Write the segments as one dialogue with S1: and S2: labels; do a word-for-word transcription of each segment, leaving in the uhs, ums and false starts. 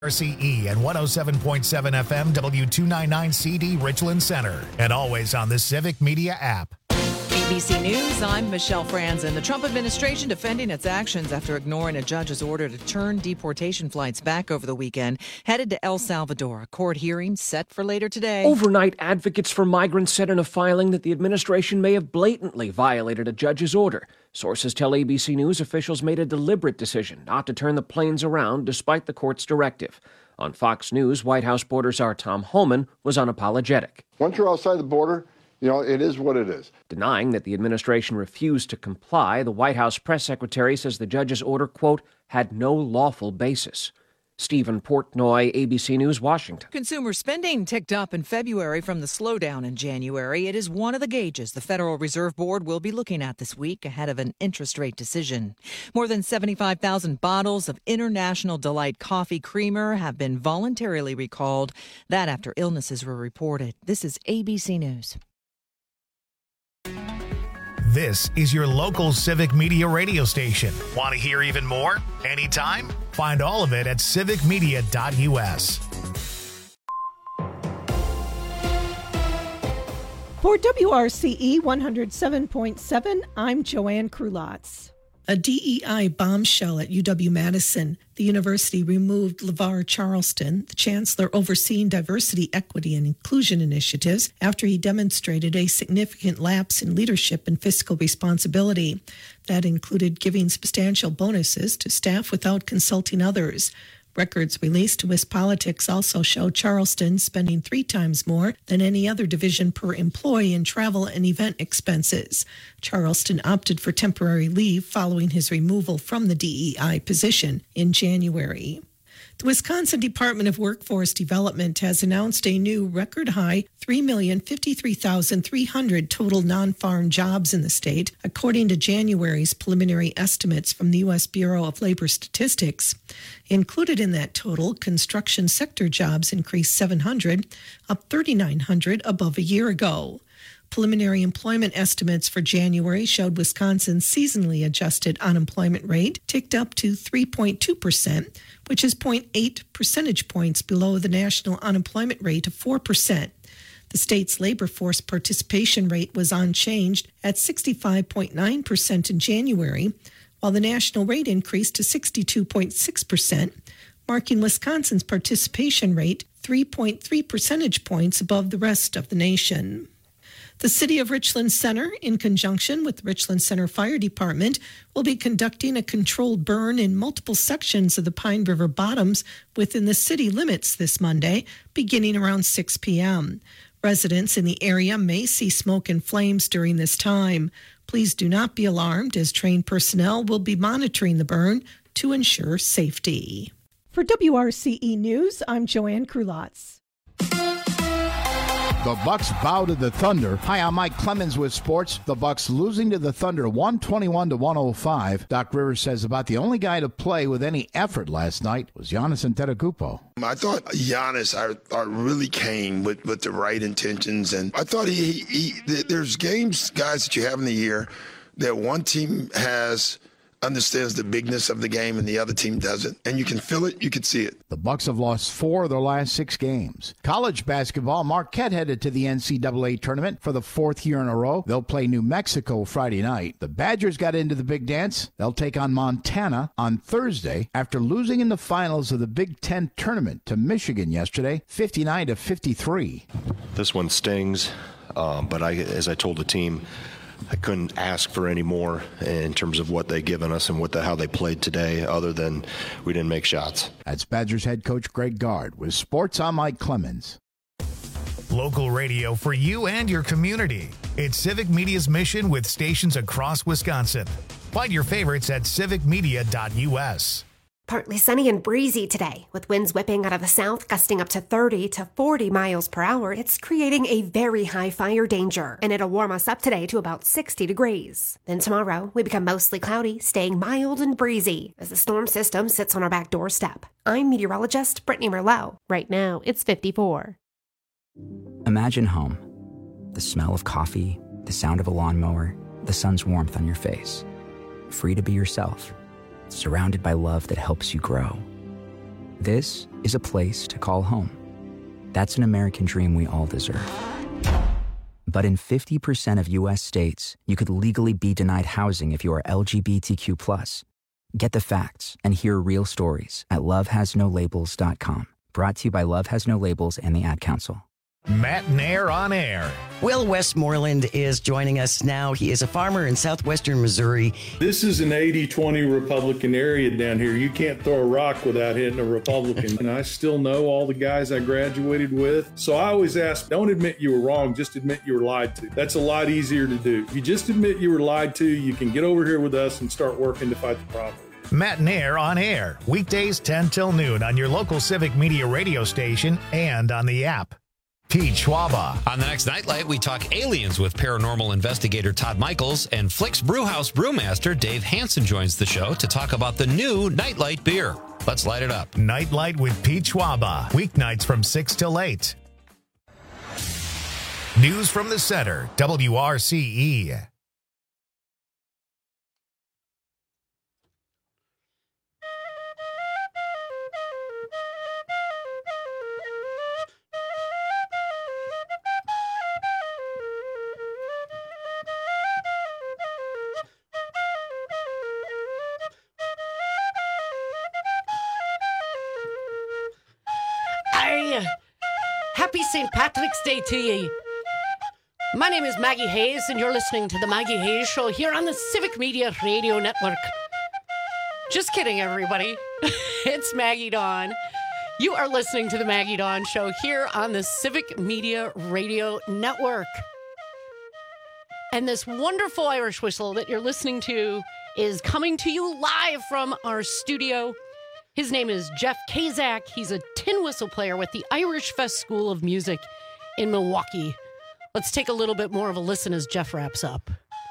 S1: R C E and one oh seven point seven F M W two ninety-nine C D Richland Center, and always on the Civic Media app.
S2: A B C News, I'm Michelle Franzen. The Trump administration defending its actions after ignoring a judge's order to turn deportation flights back over the weekend, headed to El Salvador. A court hearing set for later today.
S3: Overnight, advocates for migrants said in a filing that the administration may have blatantly violated a judge's order. Sources tell A B C News officials made a deliberate decision not to turn the planes around despite the court's directive. On Fox News, White House border czar Tom Homan was unapologetic.
S4: Once you're outside the border, you know, it is what it is.
S3: Denying that the administration refused to comply, the White House press secretary says the judge's order, quote, had no lawful basis. Stephen Portnoy, A B C News, Washington.
S2: Consumer spending ticked up in February from the slowdown in January. It is one of the gauges the Federal Reserve Board will be looking at this week ahead of an interest rate decision. More than seventy-five thousand bottles of International Delight Coffee Creamer have been voluntarily recalled. That after illnesses were reported. This is A B C News.
S1: This is your local Civic Media radio station. Want to hear even more? Anytime? Find all of it at civic media dot U S.
S5: For W R C E one oh seven point seven, I'm Joanne Krulotz. A D E I bombshell at U W-Madison. The university removed LeVar Charleston, the chancellor overseeing diversity, equity, and inclusion initiatives, after he demonstrated a significant lapse in leadership and fiscal responsibility. That included giving substantial bonuses to staff without consulting others. Records released to WisPolitics also show Charleston spending three times more than any other division per employee in travel and event expenses. Charleston opted for temporary leave following his removal from the D E I position in January. The Wisconsin Department of Workforce Development has announced a new record-high three million fifty-three thousand three hundred total non-farm jobs in the state, according to January's preliminary estimates from the U S Bureau of Labor Statistics. Included in that total, construction sector jobs increased seven hundred, up thirty-nine hundred above a year ago. Preliminary employment estimates for January showed Wisconsin's seasonally adjusted unemployment rate ticked up to three point two percent, which is zero point eight percentage points below the national unemployment rate of four percent. The state's labor force participation rate was unchanged at sixty-five point nine percent in January, while the national rate increased to sixty-two point six percent, marking Wisconsin's participation rate three point three percentage points above the rest of the nation. The City of Richland Center, in conjunction with the Richland Center Fire Department, will be conducting a controlled burn in multiple sections of the Pine River Bottoms within the city limits this Monday, beginning around six p.m. Residents in the area may see smoke and flames during this time. Please do not be alarmed, as trained personnel will be monitoring the burn to ensure safety. For W R C E News, I'm Joanne Krulotz.
S6: The Bucks bow to the Thunder. Hi, I'm Mike Clemens with sports. The Bucks losing to the Thunder one twenty-one to one oh five. Doc Rivers says about the only guy to play with any effort last night was Giannis Antetokounmpo.
S7: I thought Giannis I thought really came with, with the right intentions, and I thought he, he, he there's games, guys, that you have in the year that one team has understands the bigness of the game and the other team doesn't. And you can feel it, you can see it.
S6: The Bucks have lost four of their last six games. College basketball, Marquette headed to the N C double A tournament for the fourth year in a row. They'll play New Mexico Friday night. The Badgers got into the big dance. They'll take on Montana on Thursday after losing in the finals of the Big Ten tournament to Michigan yesterday, fifty-nine to fifty-three.
S8: This one stings, um, but I, as I told the team, I couldn't ask for any more in terms of what they've given us and what the, how they played today, other than we didn't make shots.
S6: That's Badgers head coach Greg Gard. With sports, I'm Mike Clemens.
S1: Local radio for you and your community. It's Civic Media's mission with stations across Wisconsin. Find your favorites at civic media dot U S.
S9: Partly sunny and breezy today, with winds whipping out of the south, gusting up to thirty to forty miles per hour. It's creating a very high fire danger, and it'll warm us up today to about sixty degrees. Then tomorrow, we become mostly cloudy, staying mild and breezy as the storm system sits on our back doorstep. I'm meteorologist Brittany Merlot. Right now, it's fifty-four.
S10: Imagine home. The smell of coffee, the sound of a lawnmower, the sun's warmth on your face. Free to be yourself. Surrounded by love that helps you grow. This is a place to call home. That's an American dream we all deserve. But in fifty percent of U S states, you could legally be denied housing if you are L G B T Q plus. Get the facts and hear real stories at love has no labels dot com. Brought to you by Love Has No Labels and the Ad Council.
S1: Matt Nair on air.
S11: Will Westmoreland is joining us now. He is a farmer in southwestern Missouri.
S12: This is an eighty twenty Republican area down here. You can't throw a rock without hitting a Republican. And I still know all the guys I graduated with. So I always ask, don't admit you were wrong, just admit you were lied to. That's a lot easier to do. If you just admit you were lied to, you can get over here with us and start working to fight the problem.
S1: Matt Nair on air, weekdays ten till noon on your local Civic Media radio station and on the app. Pete Schwaba.
S13: On the next Nightlight, we talk aliens with paranormal investigator Todd Michaels, and Flick's Brewhouse brewmaster Dave Hansen joins the show to talk about the new Nightlight beer. Let's light it up.
S1: Nightlight with Pete Schwaba, weeknights from six till eight. News from the Center, W R C E.
S14: Happy Saint Patrick's Day to you. My name is Maggie Hayes, and you're listening to The Maggie Hayes Show here on the Civic Media Radio Network. Just kidding, everybody. It's Maggie Dawn. You are listening to The Maggie Dawn Show here on the Civic Media Radio Network. And this wonderful Irish whistle that you're listening to is coming to you live from our studio. His name is Jeff Kazak. He's a tin whistle player with the Irish Fest School of Music in Milwaukee. Let's take a little bit more of a listen as Jeff wraps up.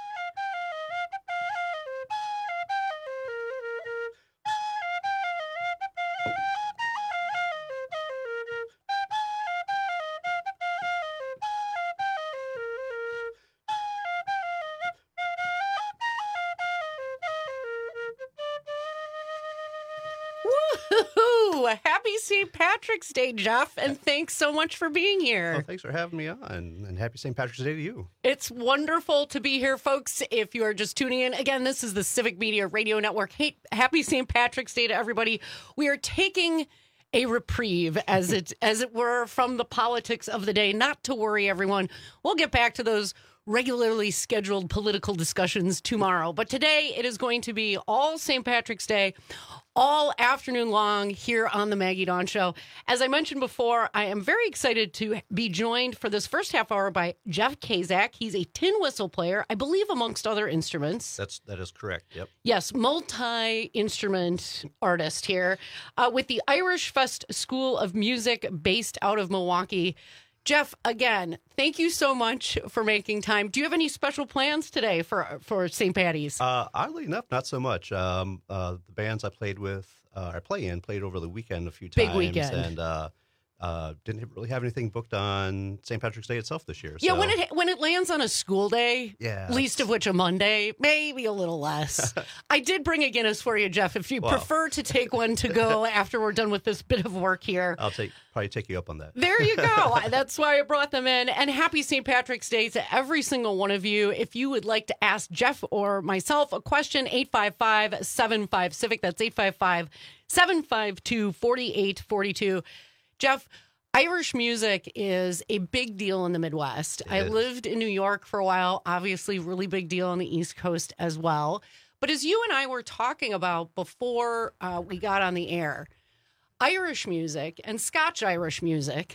S14: Happy Saint Patrick's Day, Jeff, and thanks so much for being here.
S15: Well, thanks for having me on, and happy Saint Patrick's Day to you.
S14: It's wonderful to be here, folks. If you are just tuning in, again, this is the Civic Media Radio Network. Hey, happy Saint Patrick's Day to everybody. We are taking a reprieve, as it as it were, from the politics of the day. Not to worry, everyone. We'll get back to those regularly scheduled political discussions tomorrow. But today, it is going to be all Saint Patrick's Day, all afternoon long here on the Maggie Dawn Show. As I mentioned before, I am very excited to be joined for this first half hour by Jeff Kazak. He's a tin whistle player, I believe, amongst other instruments.
S15: That's that is correct. Yep.
S14: Yes, multi-instrument artist here uh, with the Irish Fest School of Music based out of Milwaukee. Jeff, again, thank you so much for making time. Do you have any special plans today for for Saint Patty's?
S15: Uh, oddly enough, not so much. Um, uh, the bands I played with, uh, I play in, played over the weekend a few times.
S14: Big weekend.
S15: And uh, uh, didn't really have anything booked on Saint Patrick's Day itself this year.
S14: Yeah,
S15: so.
S14: when it when it lands on a school day,
S15: yeah,
S14: least of which a Monday, maybe a little less. I did bring a Guinness for you, Jeff, if you
S15: wow.
S14: prefer to take one to go after we're done with this bit of work here.
S15: I'll take probably take you up on that.
S14: There you go. That's why I brought them in. And happy Saint Patrick's Day to every single one of you. If you would like to ask Jeff or myself a question, eight five five, seven five, CIVIC. That's eight five five, seven five two, four eight four two. Jeff, Irish music is a big deal in the Midwest.
S15: It
S14: I
S15: is.
S14: lived in New York for a while, obviously really big deal on the East Coast as well. But as you and I were talking about before uh, we got on the air, Irish music and Scotch Irish music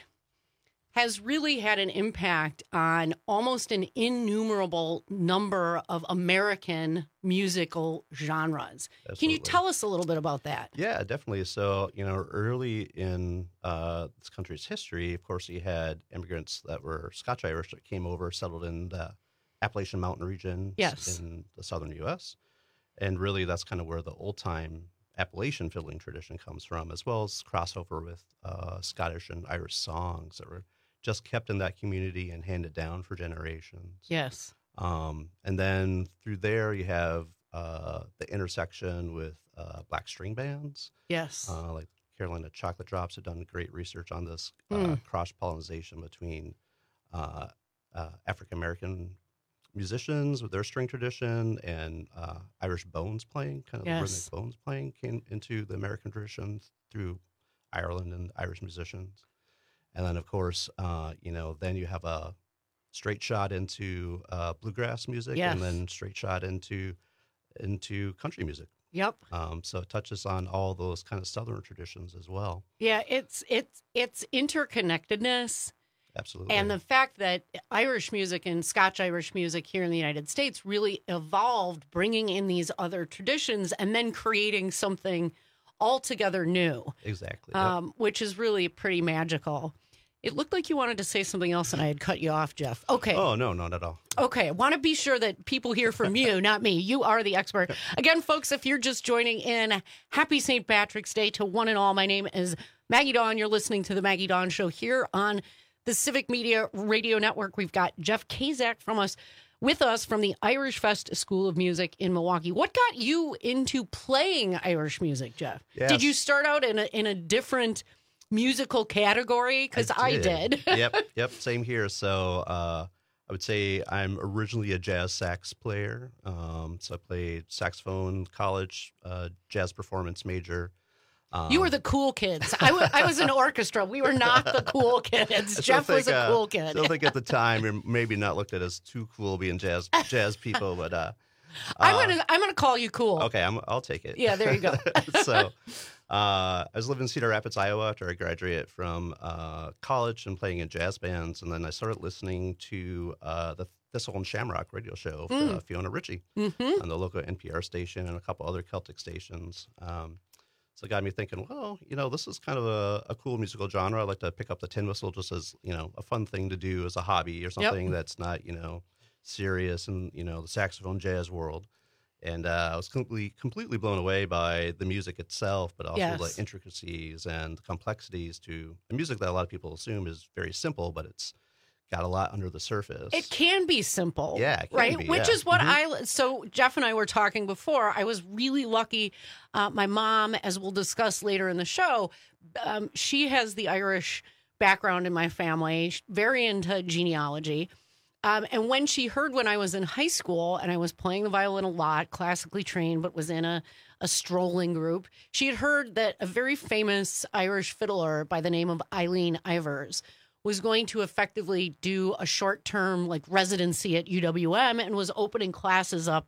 S14: has really had an impact on almost an innumerable number of American musical genres.
S15: Absolutely.
S14: Can you tell us a little bit about that?
S15: Yeah, definitely. So, you know, early in uh, this country's history, of course, you had immigrants that were Scotch-Irish that came over, settled in the Appalachian Mountain region
S14: Yes.
S15: in the southern U S. And really, that's kind of where the old-time Appalachian fiddling tradition comes from, as well as crossover with uh, Scottish and Irish songs that were just kept in that community and handed down for generations.
S14: Yes.
S15: Um, and then through there, you have uh, the intersection with uh, black string bands.
S14: Yes.
S15: Uh, like Carolina Chocolate Drops have done great research on this uh,
S14: Mm.
S15: cross-pollination between uh, uh, African-American musicians with their string tradition and uh, Irish bones playing, kind of
S14: Yes.
S15: the rhythmic bones playing, came into the American tradition through Ireland and Irish musicians. And then, of course, uh, you know, then you have a straight shot into uh, bluegrass music,
S14: Yes.
S15: and then straight shot into into country music.
S14: Yep.
S15: Um, so it touches on all those kind of Southern traditions as well.
S14: Yeah, it's it's it's interconnectedness.
S15: Absolutely.
S14: And the fact that Irish music and Scotch Irish music here in the United States really evolved, bringing in these other traditions and then creating something altogether new,
S15: Exactly. yep.
S14: um, which is really pretty magical. It looked like you wanted to say something else, and I had cut you off, Jeff. Okay.
S15: Oh, no, not at all.
S14: Okay, I want to be sure that people hear from you, not me. You are the expert. Again, folks, if you're just joining in, happy Saint Patrick's Day to one and all. My name is Maggie Dawn. You're listening to The Maggie Dawn Show here on the Civic Media Radio Network. We've got Jeff Kazak from us, with us from the Irish Fest School of Music in Milwaukee. What got you into playing Irish music, Jeff?
S15: Yes.
S14: Did you start out in a, in a different musical category? Because I did.
S15: yep, yep, same here. So uh, I would say I'm originally a jazz sax player. Um, so I played saxophone, college, uh, jazz performance major. Um,
S14: You were the cool kids. I wa- I was in orchestra. We were not the cool kids.
S15: I still
S14: Jeff was
S15: think,
S14: a
S15: uh,
S14: cool kid.
S15: Still think at the time you're maybe not looked at as too cool being jazz jazz people, but uh,
S14: I'm
S15: uh,
S14: gonna I'm gonna call you cool.
S15: okay, I'm, I'll take it.
S14: Yeah, there you go.
S15: so uh, I was living in Cedar Rapids, Iowa, after I graduated from uh, college and playing in jazz bands, and then I started listening to uh, the Thistle and Shamrock radio show for
S14: Mm.
S15: uh, Fiona Ritchie
S14: Mhm.
S15: on the local N P R station and a couple other Celtic stations. Um, so it got me thinking, well, you know, this is kind of a, a cool musical genre. I like to pick up the tin whistle just as, you know, a fun thing to do as a hobby or something that's not, you know, serious in, you know, the saxophone jazz world. And uh, I was completely, completely blown away by the music itself, but also
S14: Yes.
S15: the intricacies and complexities to the music that a lot of people assume is very simple, but it's got a lot under the surface.
S14: It can be simple.
S15: Yeah, it can
S14: right?
S15: be,
S14: Which
S15: yeah.
S14: is what
S15: Mhm.
S14: I, so Jeff and I were talking before. I was really lucky. Uh, my mom, as we'll discuss later in the show, um, she has the Irish background in my family, She's very into genealogy. Um, and when she heard when I was in high school and I was playing the violin a lot, classically trained, but was in a, a strolling group, she had heard that a very famous Irish fiddler by the name of Eileen Ivers was going to effectively do a short-term like residency at U W M and was opening classes up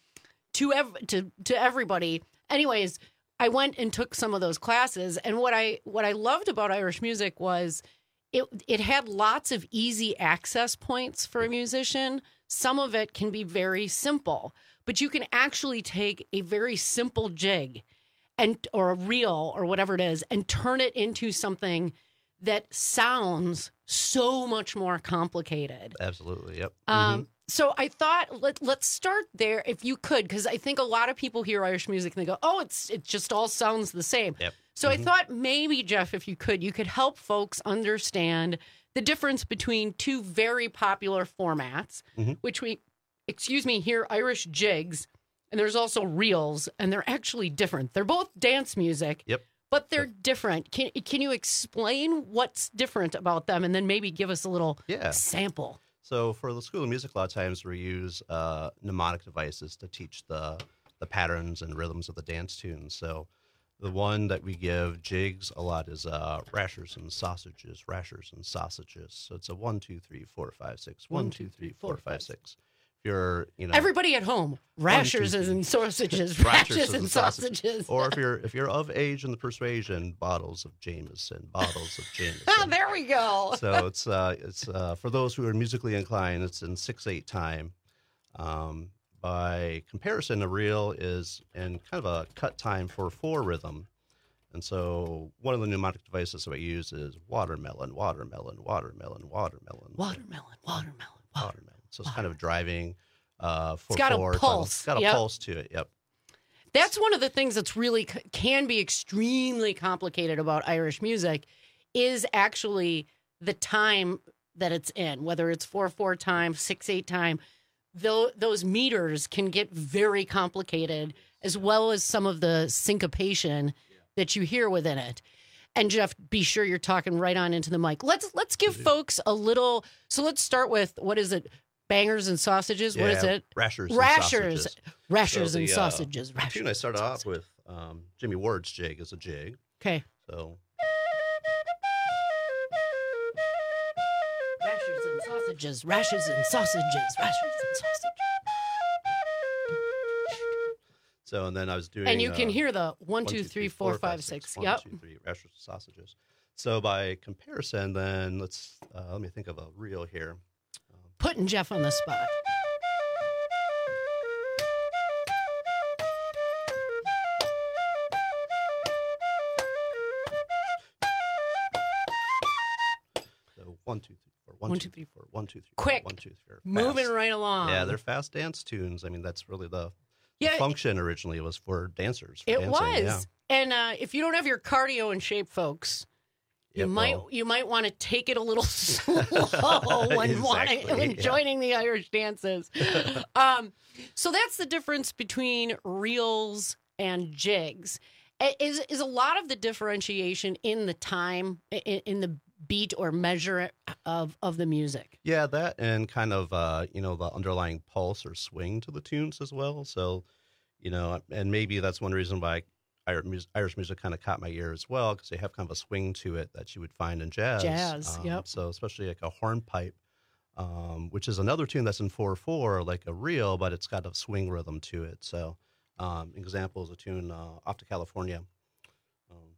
S14: to ev- to to everybody. Anyways, I went and took some of those classes, and what I what I loved about Irish music was it it had lots of easy access points for a musician. Some of it can be very simple, but you can actually take a very simple jig and or a reel or whatever it is and turn it into something that sounds so much more complicated.
S15: Absolutely, yep.
S14: Um, so I thought let let's start there if you could, because I think a lot of people hear Irish music and they go, "Oh, it's it just all sounds the same."
S15: Yep.
S14: So
S15: Mhm.
S14: I thought maybe Jeff, if you could, you could help folks understand the difference between two very popular formats,
S15: Mhm.
S14: which we, excuse me, hear Irish jigs, and there's also reels, and they're actually different. They're both dance music.
S15: Yep.
S14: But they're different. Can can you explain what's different about them, and then maybe give us a little
S15: Yeah.
S14: sample?
S15: So for the School of Music, a lot of times we use uh, mnemonic devices to teach the the patterns and rhythms of the dance tunes. So the one that we give jigs a lot is uh, rashers and sausages, rashers and sausages. So it's a one, two, three, four, five, six. One, two, three, four, five, six. If you're, you know,
S14: Everybody at home, rashers
S15: One, two,
S14: and sausages,
S15: Rashers
S14: rashers and
S15: and sausage.
S14: sausages.
S15: Or if you're if you're of age in the persuasion, bottles of Jameson, bottles of Jameson.
S14: Ah, there we go.
S15: So it's uh, it's uh, for those who are musically inclined, it's in six eight time. Um, by comparison, a reel is in kind of a cut time for four rhythm. And so one of the mnemonic devices that I use is watermelon, watermelon, watermelon, watermelon,
S14: watermelon, watermelon,
S15: watermelon. So it's kind of driving uh, four
S14: It's got a
S15: four.
S14: pulse.
S15: It's got a
S14: Yep.
S15: pulse to it. Yep.
S14: That's one of the things that's really c- can be extremely complicated about Irish music is actually the time that it's in, whether it's four four time, six eight time. Though those meters can get very complicated, as well as some of the syncopation that you hear within it. And Jeff, be sure you're talking right on into the mic. Let's let's give folks a little. So let's start with, what is it? Bangers and sausages.
S15: Yeah,
S14: what is it?
S15: Rashers.
S14: Rashers.
S15: And
S14: Rashers
S15: so
S14: and
S15: the,
S14: sausages.
S15: Uh,
S14: Rashers
S15: tune I started off with um, Jimmy Ward's jig as a jig.
S14: Okay.
S15: So.
S14: Rashers and sausages. Rashers and sausages. Rashers and sausages.
S15: So, and then I was doing...
S14: And you
S15: uh,
S14: can hear the one, two, three, four, five, six.
S15: One,
S14: Yep.
S15: two, three, rashers and sausages. So by comparison, then let's, uh, let me think of a reel here.
S14: Putting Jeff on the spot.
S15: So one, two, three, four. One,
S14: One,
S15: two,
S14: two, three,
S15: four. One, two, three,
S14: Quick.
S15: Four, one, two, three.
S14: Moving
S15: Fast.
S14: right along.
S15: Yeah, they're fast dance tunes. I mean, that's really the,
S14: Yeah,
S15: the function originally was for dancers. For
S14: It
S15: dancing,
S14: was.
S15: Yeah.
S14: And uh, if you don't have your cardio in shape, folks, you
S15: Yep,
S14: might
S15: well.
S14: you might want to take it a little slow when,
S15: Exactly,
S14: wanting, when
S15: yeah.
S14: joining the Irish dances. um, so that's the difference between reels and jigs. I- Is is a lot of the differentiation in the time, in, in the beat or measure of of the music?
S15: Yeah, that and kind of, uh, you know, the underlying pulse or swing to the tunes as well. So, you know, and maybe that's one reason why Irish music, Irish music kind of caught my ear as well, because they have kind of a swing to it that you would find in jazz.
S14: Jazz,
S15: Um,
S14: yep.
S15: So especially like a hornpipe, um, which is another tune that's in four four, like a reel, but it's got a swing rhythm to it. So um, an example is a tune uh, Off to California. Um,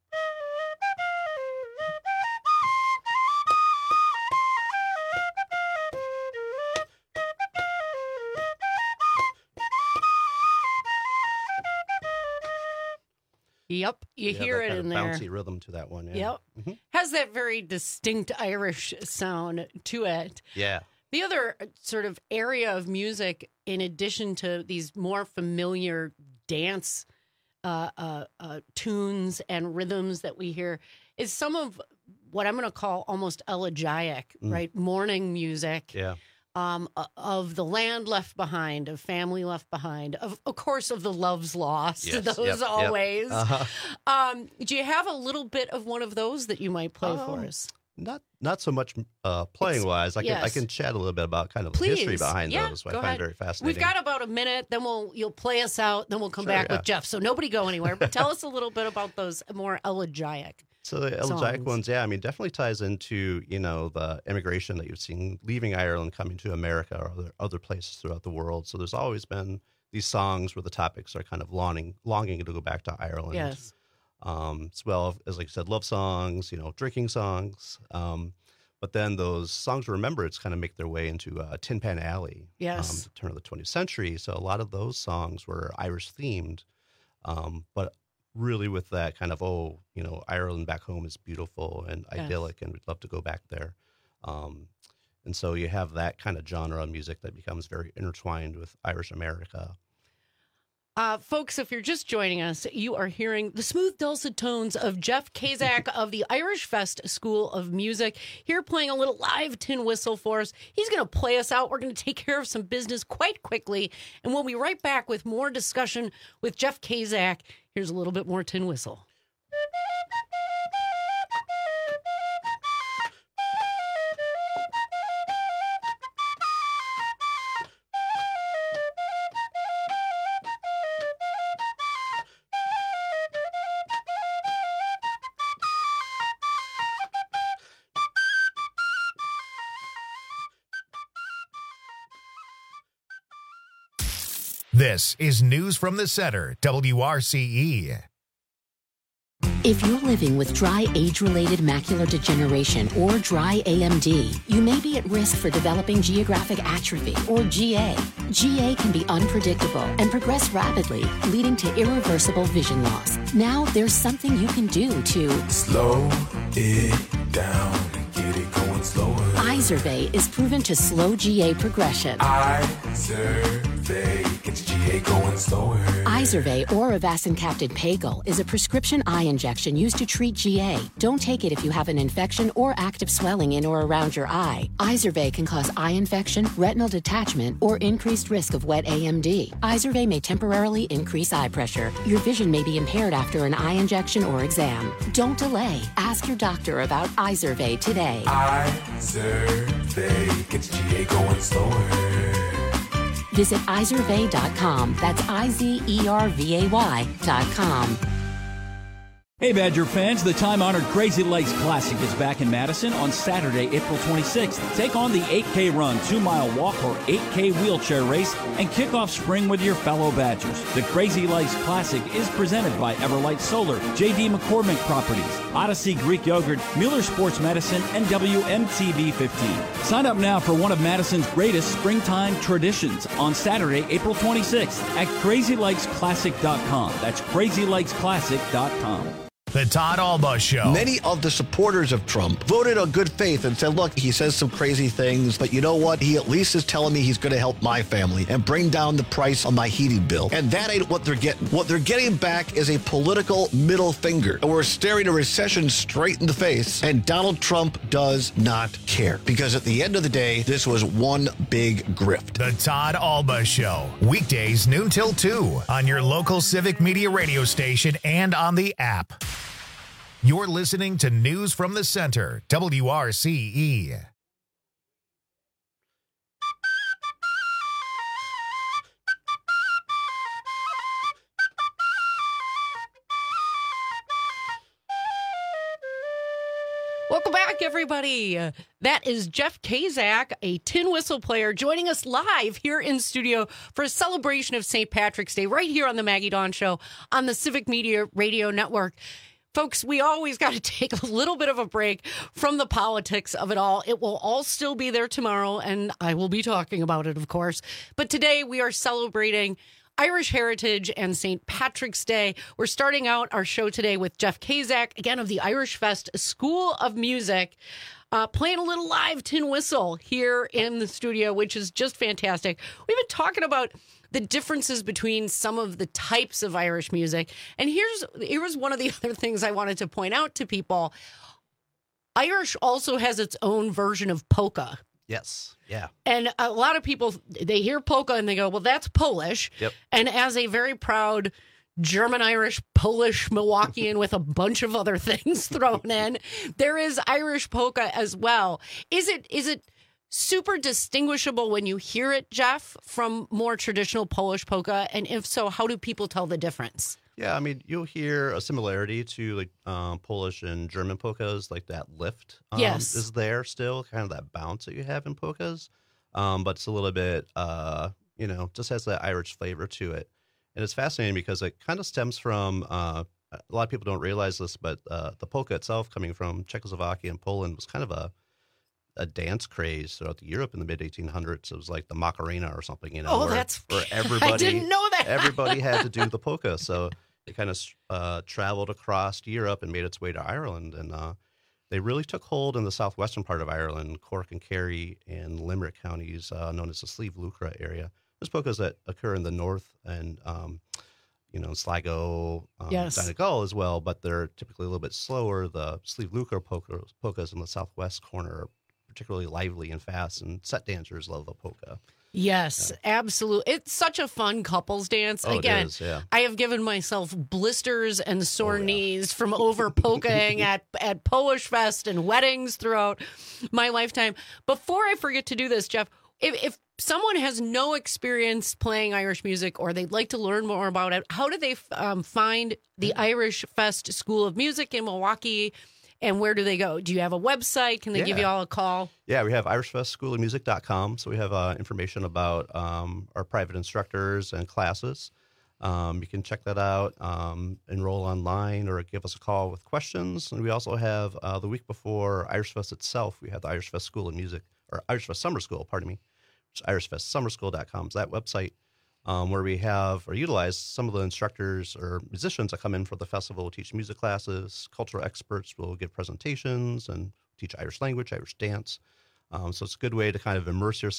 S14: Yep, you
S15: yeah,
S14: hear
S15: that
S14: it
S15: kind
S14: in
S15: of
S14: there.
S15: bouncy rhythm to that one. Yeah.
S14: Yep.
S15: Mhm.
S14: Has that very distinct Irish sound to it.
S15: Yeah.
S14: The other uh, sort of area of music, in addition to these more familiar dance uh, uh, uh, tunes and rhythms that we hear, is some of what I'm going to call almost elegiac,
S15: Mm.
S14: right? Morning music.
S15: Yeah.
S14: Um, uh, of the land left behind, of family left behind, of of course of the loves lost.
S15: Yes,
S14: Those
S15: yep, yep.
S14: always.
S15: Uh-huh.
S14: Um, do you have a little bit of one of those that you might play for
S15: Um,
S14: us?
S15: Not not so much uh, playing wise. I can I
S14: yes.
S15: can chat a little bit about kind of the
S14: Please.
S15: history behind
S14: Yeah,
S15: those.
S14: go
S15: I find
S14: ahead.
S15: very fascinating.
S14: We've got about a minute, then we'll you'll play us out, then we'll come
S15: Sure,
S14: back
S15: yeah.
S14: with Jeff. So nobody go anywhere. But tell us a little bit about those more elegiac.
S15: So the elegiac
S14: songs.
S15: ones, yeah, I mean, definitely ties into, you know, the immigration that you've seen leaving Ireland, coming to America or other, other places throughout the world. So there's always been these songs where the topics are kind of longing, longing to go back to Ireland.
S14: Yes.
S15: Um, as well as, like I said, love songs, you know, drinking songs. Um, but then those songs of remembrance kind of make their way into uh, Tin Pan Alley.
S14: Yes.
S15: Um, the turn of the twentieth century. So a lot of those songs were Irish themed, um, but really with that kind of, oh, you know, Ireland back home is beautiful and
S14: Yes.
S15: idyllic and we'd love to go back there. Um, and so you have that kind of genre of music that becomes very intertwined with Irish America.
S14: Uh, folks, if you're just joining us, you are hearing the smooth, dulcet tones of Jeff Kazak of the Irish Fest School of Music, here playing a little live tin whistle for us. He's going to play us out. We're going to take care of some business quite quickly, and we'll be right back with more discussion with Jeff Kazak. Here's a little bit more tin whistle.
S1: This is News from the Center, W R C E.
S16: If you're living with dry age-related macular degeneration or dry A M D, you may be at risk for developing geographic atrophy or G A. G A can be unpredictable and progress rapidly, leading to irreversible vision loss. Now there's something you can do to
S17: slow it down and get it going slower.
S16: Izervay is proven to slow G A progression.
S17: Izervay, it's G A going slower.
S16: Izervay or Avastin-capted Pagel is a prescription eye injection used to treat G A. Don't take it if you have an infection or active swelling in or around your eye. Izervay can cause eye infection, retinal detachment, or increased risk of wet A M D. Izervay may temporarily increase eye pressure. Your vision may be impaired after an eye injection or exam. Don't delay. Ask your doctor about Izervay today.
S17: Izervay gets G A going slower.
S16: Visit Izervay dot com. That's I Z E R V A Y dot com.
S18: Hey, Badger fans, the time-honored Crazy Lakes Classic is back in Madison on Saturday, April twenty-sixth. Take on the eight K run, two-mile walk, or eight K wheelchair race and kick off spring with your fellow Badgers. The Crazy Lakes Classic is presented by Everlight Solar, J D McCormick Properties, Odyssey Greek Yogurt, Mueller Sports Medicine, and W M T V fifteen. Sign up now for one of Madison's greatest springtime traditions on Saturday, April twenty-sixth at crazy lakes classic dot com. That's crazy lakes classic dot com.
S1: The Todd Alba Show.
S19: Many of the supporters of Trump voted on good faith and said, look, he says some crazy things, but you know what? He at least is telling me he's going to help my family and bring down the price on my heating bill. And that ain't what they're getting. What they're getting back is a political middle finger. And we're staring a recession straight in the face, and Donald Trump does not care. Because at the end of the day, this was one big grift.
S1: The Todd Alba Show. Weekdays noon till two on your local Civic Media radio station and on the app. You're listening to News from the Center, W R C E.
S14: Welcome back, everybody. That is Jeff Kazak, a tin whistle player, joining us live here in studio for a celebration of Saint Patrick's Day right here on the Maggie Dawn Show on the Civic Media Radio Network. Folks, we always got to take a little bit of a break from the politics of it all. It will all still be there tomorrow, and I will be talking about it, of course. But today we are celebrating Irish heritage and Saint Patrick's Day. We're starting out our show today with Jeff Kazak, again, of the Irish Fest School of Music, uh, playing a little live tin whistle here in the studio, which is just fantastic. We've been talking about the differences between some of the types of Irish music. And here's here was one of the other things I wanted to point out to people. Irish also has its own version of polka.
S15: Yes. Yeah.
S14: And a lot of people, they hear polka and they go, well, that's Polish.
S15: Yep.
S14: And as a very proud German, Irish, Polish, Milwaukeean with a bunch of other things thrown in, there is Irish polka as well. Is it is it super distinguishable when you hear it, Jeff, from more traditional Polish polka? And if so, how do people tell the difference?
S15: Yeah, I mean, you'll hear a similarity to like um, Polish and German polkas, like that lift um,
S14: yes.
S15: is there still, kind of that bounce that you have in polkas. Um, but it's a little bit, uh, you know, just has that Irish flavor to it. And it's fascinating because it kind of stems from, uh, a lot of people don't realize this, but uh, the polka itself coming from Czechoslovakia and Poland was kind of a a dance craze throughout the Europe in the mid eighteen hundreds. It was like the Macarena or something, you know,
S14: oh,
S15: where,
S14: that's,
S15: where everybody,
S14: I didn't know that.
S15: everybody had to do the polka. So it kind of uh, traveled across Europe and made its way to Ireland. And uh, they really took hold in the southwestern part of Ireland, Cork and Kerry and Limerick counties, uh, known as the Slieve Lucra area. There's polkas that occur in the north and, um, you know, Sligo, um,
S14: yes.
S15: Donegal as well, but they're typically a little bit slower. The Slieve Lucra polkas, polkas in the southwest corner are particularly lively and fast, and set dancers love the polka.
S14: Yes, yeah. Absolutely. It's such a fun couples dance.
S15: Oh,
S14: Again,
S15: it is, yeah.
S14: I have given myself blisters and sore oh, yeah. knees from over polkaing at, at Polish Fest and weddings throughout my lifetime. Before I forget to do this, Jeff, if, if someone has no experience playing Irish music or they'd like to learn more about it, how do they um, find the Irish Fest School of Music in Milwaukee? And where do they go? Do you have a website? Can they
S15: yeah.
S14: give you all a call?
S15: Yeah, we have irish fest school of music dot com. So we have uh, information about um, our private instructors and classes. Um, you can check that out, um, enroll online, or give us a call with questions. And we also have uh, the week before Irish Fest itself, we have the Irish Fest School of Music, or Irish Fest Summer School, pardon me, which is irish fest summer school dot com is that website. Um, where we have or utilize some of the instructors or musicians that come in for the festival, teach music classes. Cultural experts will give presentations and teach Irish language, Irish dance. Um, so it's a good way to kind of immerse yourself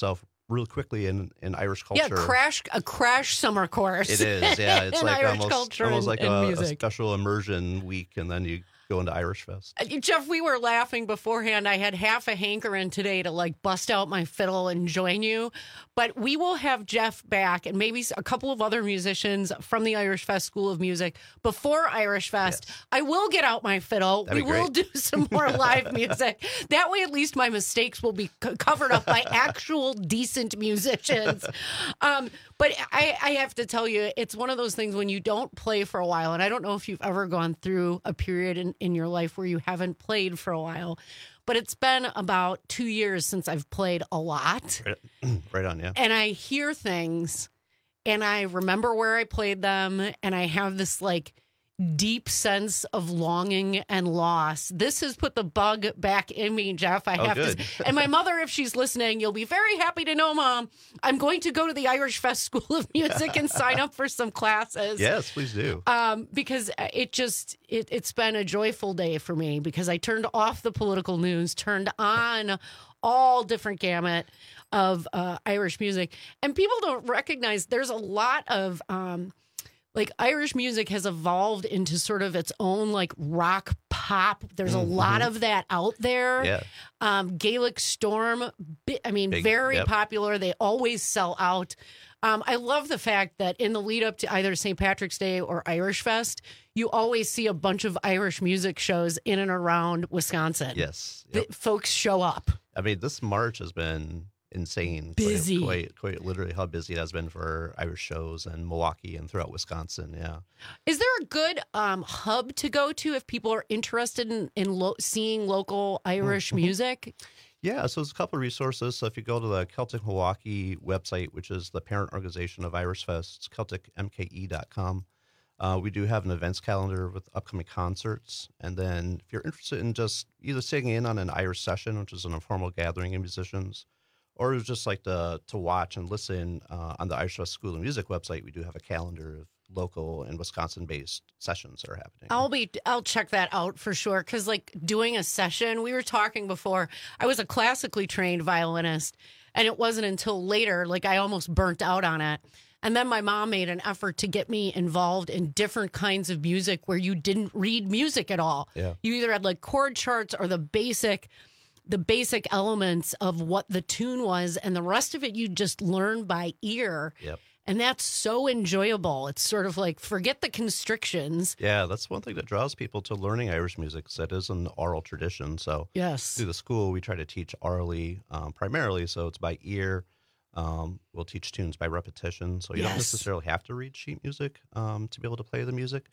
S15: really quickly in, in Irish culture.
S14: Yeah, crash a crash summer course.
S15: It is, yeah. It's
S14: in
S15: like
S14: Irish
S15: almost,
S14: culture
S15: almost
S14: and,
S15: like
S14: and
S15: a, a
S14: music.
S15: special immersion week, and then you go into Irish Fest.
S14: Uh, Jeff, we were laughing beforehand. I had half a hankering today to like bust out my fiddle and join you. But we will have Jeff back and maybe a couple of other musicians from the Irish Fest School of Music before Irish Fest. Yes. I will get out my fiddle.
S15: That'd
S14: we will do some more live music. That way, at least my mistakes will be c- covered up by actual decent musicians. Um, but I, I have to tell you, it's one of those things when you don't play for a while, and I don't know if you've ever gone through a period in, in your life where you haven't played for a while, but it's been about two years since I've played a lot.
S15: Right, right on, yeah.
S14: And I hear things, and I remember where I played them, and I have this like deep sense of longing and loss. This has put the bug back in me, Jeff. I
S15: oh,
S14: have
S15: good.
S14: to. And my mother, if she's listening, you'll be very happy to know, Mom, I'm going to go to the Irish Fest School of Music and sign up for some classes.
S15: Yes, please do.
S14: Um, because it just it, it's been a joyful day for me because I turned off the political news, turned on all different gamut of uh, Irish music, and people don't recognize there's a lot of. Um, Like Irish music has evolved into sort of its own like rock pop. There's a mm-hmm. lot of that out there.
S15: Yeah.
S14: Um, Gaelic Storm, I mean,
S15: Big,
S14: very
S15: yep.
S14: popular. They always sell out. Um, I love the fact that in the lead up to either Saint Patrick's Day or Irish Fest, you always see a bunch of Irish music shows in and around Wisconsin.
S15: Yes.
S14: Yep. The folks show up.
S15: I mean, this March has been insane.
S14: Busy.
S15: Quite, quite, quite literally how busy it has been for Irish shows in Milwaukee and throughout Wisconsin. Yeah.
S14: Is there a good um, hub to go to if people are interested in, in lo- seeing local Irish
S15: mm-hmm.
S14: music?
S15: Yeah, so there's a couple of resources. So if you go to the Celtic Milwaukee website, which is the parent organization of Irish Fest, it's celtic m k e dot com. Uh, we do have an events calendar with upcoming concerts. And then if you're interested in just either sitting in on an Irish session, which is an informal gathering of musicians, or just like to to watch and listen uh, on the Irish Fest School of Music website, we do have a calendar of local and Wisconsin-based sessions that are happening.
S14: I'll be I'll check that out for sure because like doing a session, we were talking before. I was a classically trained violinist, and it wasn't until later like I almost burnt out on it. And then my mom made an effort to get me involved in different kinds of music where you didn't read music at all.
S15: Yeah.
S14: You either had like chord charts or the basic. the basic elements of what the tune was, and the rest of it you just learn by ear.
S15: Yep.
S14: And that's so enjoyable. It's sort of like, forget the constrictions.
S15: Yeah, that's one thing that draws people to learning Irish music, because that is an oral tradition. So
S14: yes,
S15: through the school, we try to teach orally um, primarily, so it's by ear. Um, we'll teach tunes by repetition, so you
S14: yes.
S15: don't necessarily have to read sheet music um, to be able to play the music.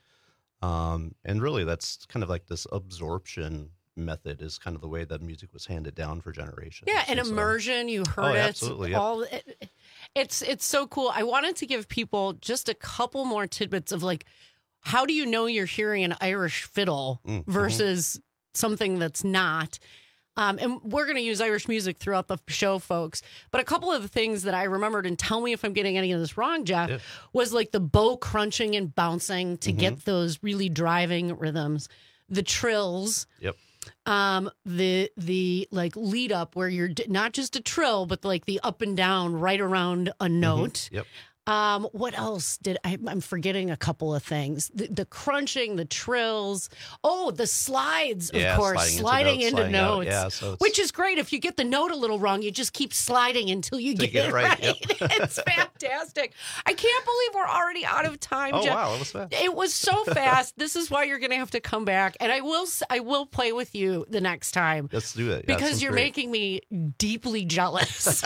S15: Um, and really, that's kind of like this absorption method is kind of the way that music was handed down for generations.
S14: Yeah, and
S15: so,
S14: immersion, you heard
S15: oh,
S14: it.
S15: Absolutely, yep.
S14: All it, it's it's so cool. I wanted to give people just a couple more tidbits of like, how do you know you're hearing an Irish fiddle
S15: mm-hmm.
S14: versus something that's not? Um, and we're going to use Irish music throughout the show, folks. But a couple of the things that I remembered, and tell me if I'm getting any of this wrong, Jeff,
S15: yeah.
S14: was like the bow crunching and bouncing to
S15: mm-hmm.
S14: get those really driving rhythms, the trills.
S15: Yep.
S14: Um, the the like lead up where you're d- not just a trill, but like the up and down right around a note.
S15: Mm-hmm. Yep.
S14: Um, what else did I? I'm forgetting a couple of things. The, the crunching, the trills. Oh, the slides, of
S15: yeah,
S14: course,
S15: sliding into
S14: sliding
S15: notes,
S14: into
S15: sliding
S14: notes.
S15: out, yeah, so
S14: which is great. If you get the note a little wrong, you just keep sliding until you get,
S15: get it right.
S14: right.
S15: Yep.
S14: It's fantastic. I can't believe we're already out of time.
S15: Oh
S14: Jeff.
S15: wow, that was fast.
S14: It was so fast. This is why you're going to have to come back, and I will. I will play with you the next time.
S15: Let's do it yeah,
S14: because you're
S15: great.
S14: making me deeply jealous.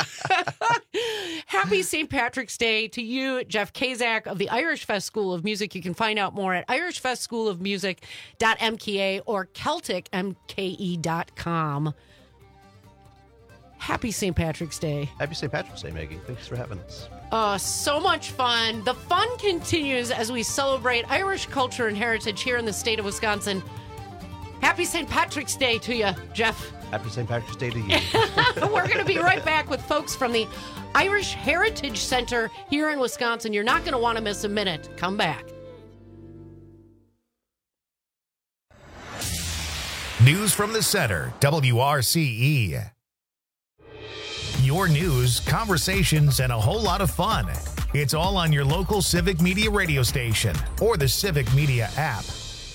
S14: Happy Saint Patrick's Day to you, Jeff Kazak of the Irish Fest School of Music. You can find out more at irish fest school of music dot m k a or celtic m k e dot com. Happy Saint Patrick's Day.
S15: Happy Saint Patrick's Day, Maggie. Thanks for having us.
S14: Uh, so much fun. The fun continues as we celebrate Irish culture and heritage here in the state of Wisconsin. Happy Saint Patrick's Day to you, Jeff.
S15: Happy Saint Patrick's Day to you.
S14: We're going to be right back with folks from the Irish Heritage Center here in Wisconsin. You're not going to want to miss a minute. Come back.
S1: News from the Center, W R C E. your news, conversations, and a whole lot of fun. It's all on your local Civic Media radio station or the Civic Media app.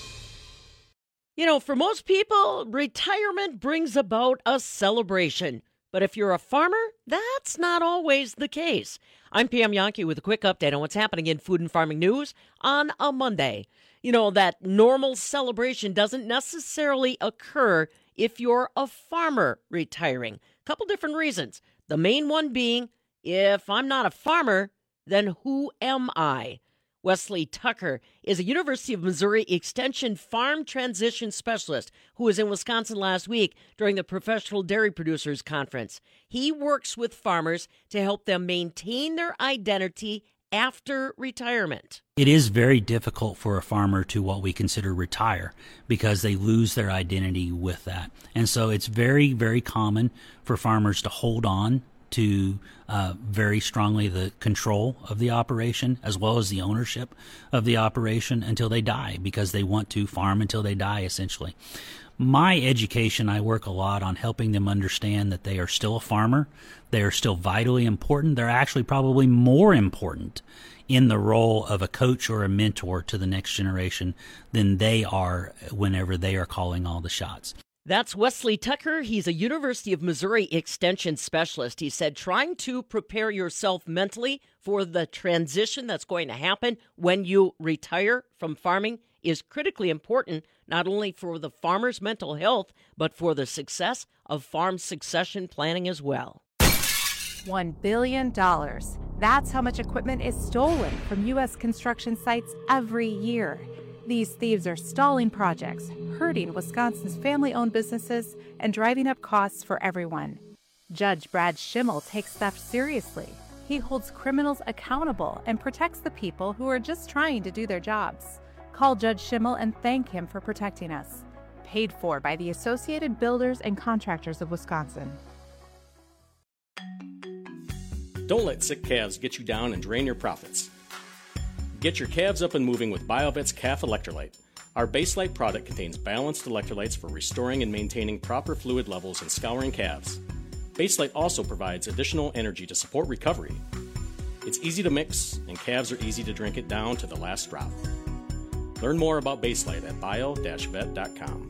S20: You know, for most people, retirement brings about a celebration. But if you're a farmer, that's not always the case. I'm Pam Yankee with a quick update on what's happening in food and farming news on a Monday. You know, that normal celebration doesn't necessarily occur if you're a farmer retiring. A couple different reasons. The main one being, if I'm not a farmer, then who am I? Wesley Tucker is a University of Missouri Extension farm transition specialist who was in Wisconsin last week during the Professional Dairy Producers Conference. He works with farmers to help them maintain their identity after retirement.
S21: It is very difficult for a farmer to what we consider retire because they lose their identity with that. And so it's very, very common for farmers to hold on to uh, very strongly the control of the operation as well as the ownership of the operation until they die because they want to farm until they die, essentially. My education, I work a lot on helping them understand that they are still a farmer. They are still vitally important. They're actually probably more important in the role of a coach or a mentor to the next generation than they are whenever they are calling all the shots.
S20: That's Wesley Tucker. He's a University of Missouri Extension specialist. He said trying to prepare yourself mentally for the transition that's going to happen when you retire from farming is critically important, not only for the farmer's mental health, but for the success of farm succession planning as well.
S22: One billion dollars. That's how much equipment is stolen from U S construction sites every year. These thieves are stalling projects, hurting Wisconsin's family-owned businesses, and driving up costs for everyone. Judge Brad Schimmel takes theft seriously. He holds criminals accountable and protects the people who are just trying to do their jobs. Call Judge Schimmel and thank him for protecting us. Paid for by the Associated Builders and Contractors of Wisconsin.
S23: Don't let sick calves get you down and drain your profits. Get your calves up and moving with BioVet's Calf Electrolyte. Our Baselite product contains balanced electrolytes for restoring and maintaining proper fluid levels in scouring calves. Baselite also provides additional energy to support recovery. It's easy to mix, and calves are easy to drink it down to the last drop. Learn more about Baselite at bio dash vet dot com.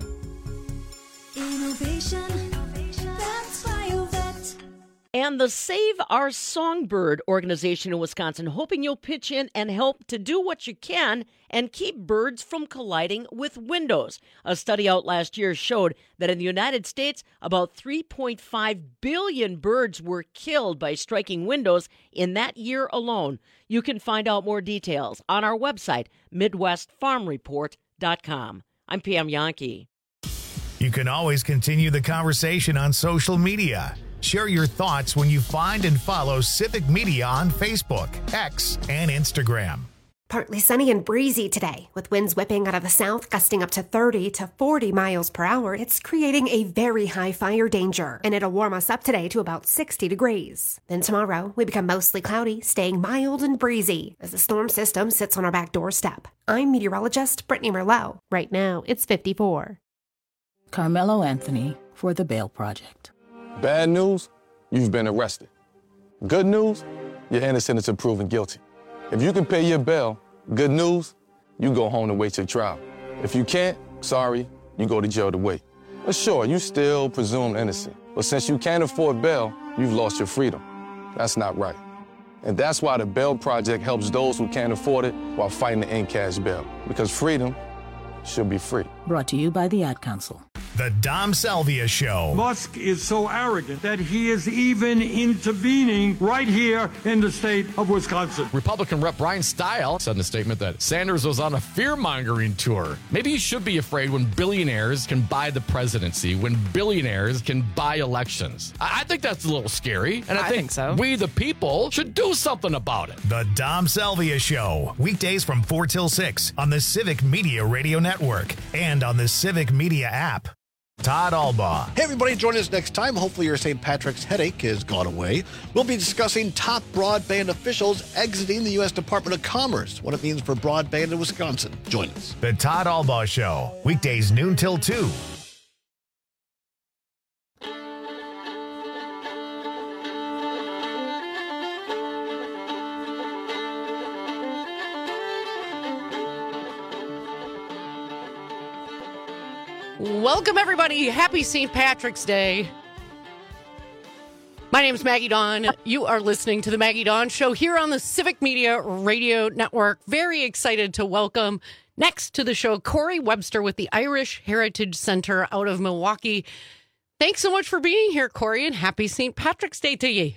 S24: Innovation, that's BioVet.
S20: And the Save Our Songbird organization in Wisconsin hoping you'll pitch in and help to do what you can and keep birds from colliding with windows. A study out last year showed that in the United States, about three point five billion birds were killed by striking windows in that year alone. You can find out more details on our website, midwest farm report dot com. I'm Pam Yankee.
S1: You can always continue the conversation on social media. Share your thoughts when you find and follow Civic Media on Facebook, X, and Instagram.
S9: Partly sunny and breezy today, with winds whipping out of the south, gusting up to thirty to forty miles per hour. It's creating a very high fire danger, and it'll warm us up today to about sixty degrees. Then tomorrow, we become mostly cloudy, staying mild and breezy as the storm system sits on our back doorstep. I'm meteorologist Brittany Merlot. Right now, it's fifty-four.
S25: Carmelo Anthony for the Bail Project.
S26: Bad news, you've been arrested. Good news, you're innocent until proven guilty. If you can pay your bail, good news, you go home to wait your trial. If you can't, sorry, you go to jail to wait. But sure, you still presumed innocent. But since you can't afford bail, you've lost your freedom. That's not right. And that's why the Bail Project helps those who can't afford it while fighting to end cash bail. Because freedom should be free.
S25: Brought to you by the Ad Council.
S1: The Dom Salvia Show.
S27: Musk is so arrogant that he is even intervening right here in the state of Wisconsin.
S28: Republican Representative Brian Stile said in a statement that Sanders was on a fear-mongering tour. Maybe you should be afraid when billionaires can buy the presidency, when billionaires can buy elections. I, I think that's a little scary, and I,
S29: I
S28: think,
S29: think so.
S28: we, the people, should do something about it.
S1: The Dom Salvia Show. Weekdays from four till six on the Civic Media Radio Network and on the Civic Media app. Todd Albaugh.
S19: Hey, everybody, join us next time. Hopefully your Saint Patrick's headache has gone away. We'll be discussing top broadband officials exiting the U S Department of Commerce, what it means for broadband in Wisconsin. Join us.
S1: The Todd Albaugh Show, weekdays noon till two.
S14: Welcome, everybody. Happy Saint Patrick's Day. My name is Maggie Dawn. You are listening to the Maggie Dawn Show here on the Civic Media Radio Network. Very excited to welcome next to the show Corey Webster with the Irish Heritage Center out of Milwaukee. Thanks so much for being here, Corey, and happy Saint Patrick's Day to you.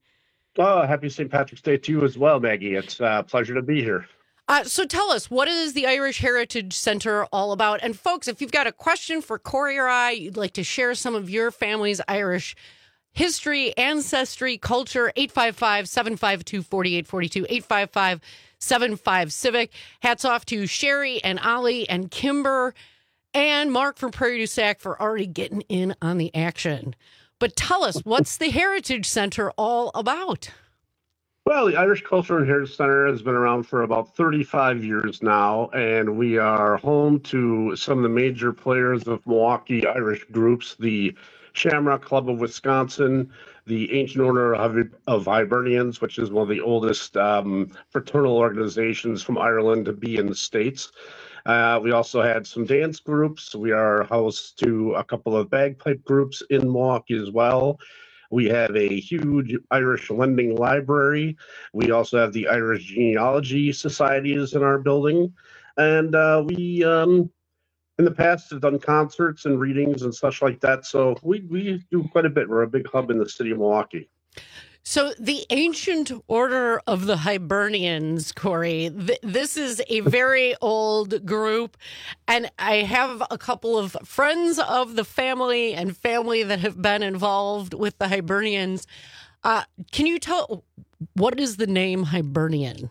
S2: Oh, happy Saint Patrick's Day to you as well, Maggie. It's a pleasure to be here.
S14: Uh, so tell us, what is the Irish Heritage Center all about? And folks, if you've got a question for Corey or I, you'd like to share some of your family's Irish history, ancestry, culture, eight five five, seven five two, four eight four two, eight five five, seven five, Civic. Hats off to Sherry and Ollie and Kimber and Mark from Prairie du Sac for already getting in on the action. But tell us, what's the Heritage Center all about?
S2: Well, the Irish Cultural and Heritage Center has been around for about thirty-five years now, and we are home to some of the major players of Milwaukee Irish groups, the Shamrock Club of Wisconsin, the Ancient Order of, of Hibernians, which is one of the oldest um, fraternal organizations from Ireland to be in the States. Uh, we also had some dance groups. We are host to a couple of bagpipe groups in Milwaukee as well. We have a huge Irish lending library. We also have the Irish Genealogy Societies in our building. And uh, we, um, in the past, have done concerts and readings and such like that. So we, we do quite a bit. We're a big hub in the city of Milwaukee.
S14: So the Ancient Order of the Hibernians, Corey, th- this is a very old group, and I have a couple of friends of the family and family that have been involved with the Hibernians. Uh, can you tell, what is the name Hibernian?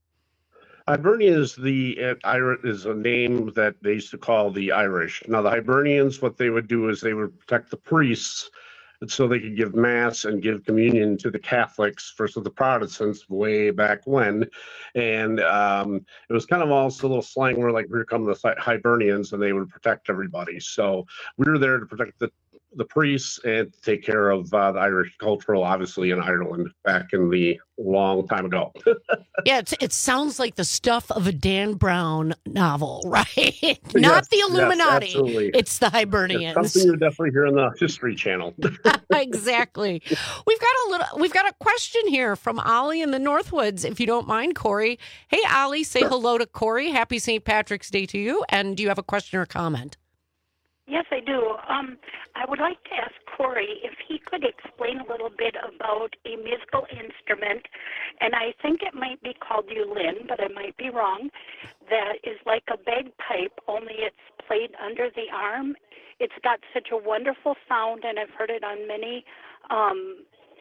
S2: Hibernian is the uh, is a name that they used to call the Irish. Now, the Hibernians, what they would do is they would protect the priests so they could give mass and give communion to the Catholics versus the Protestants way back when. And um, it was kind of also a little slang where, like, here come the Hibernians, and they would protect everybody. So we were there to protect the the priests and take care of uh, the Irish cultural, obviously, in Ireland back in the long time ago.
S14: Yeah, it's, it sounds like the stuff of a Dan Brown novel, right? Not
S2: Yes,
S14: the Illuminati.
S2: yes, absolutely.
S14: It's the Hibernians.
S2: It's something you're definitely hear on the History Channel.
S14: Exactly. We've got a little. We've got a question here from Ollie in the Northwoods, if you don't mind, Corey. Hey, Ollie, say hello to Corey. Happy Saint Patrick's Day to you. And do you have a question or comment?
S3: Yes, I do. Um, I would like to ask Corey if he could explain a little bit about a musical instrument, and I think it might be called uilleann, but I might be wrong, that is like a bagpipe, only it's played under the arm. It's got such a wonderful sound, and I've heard it on many um,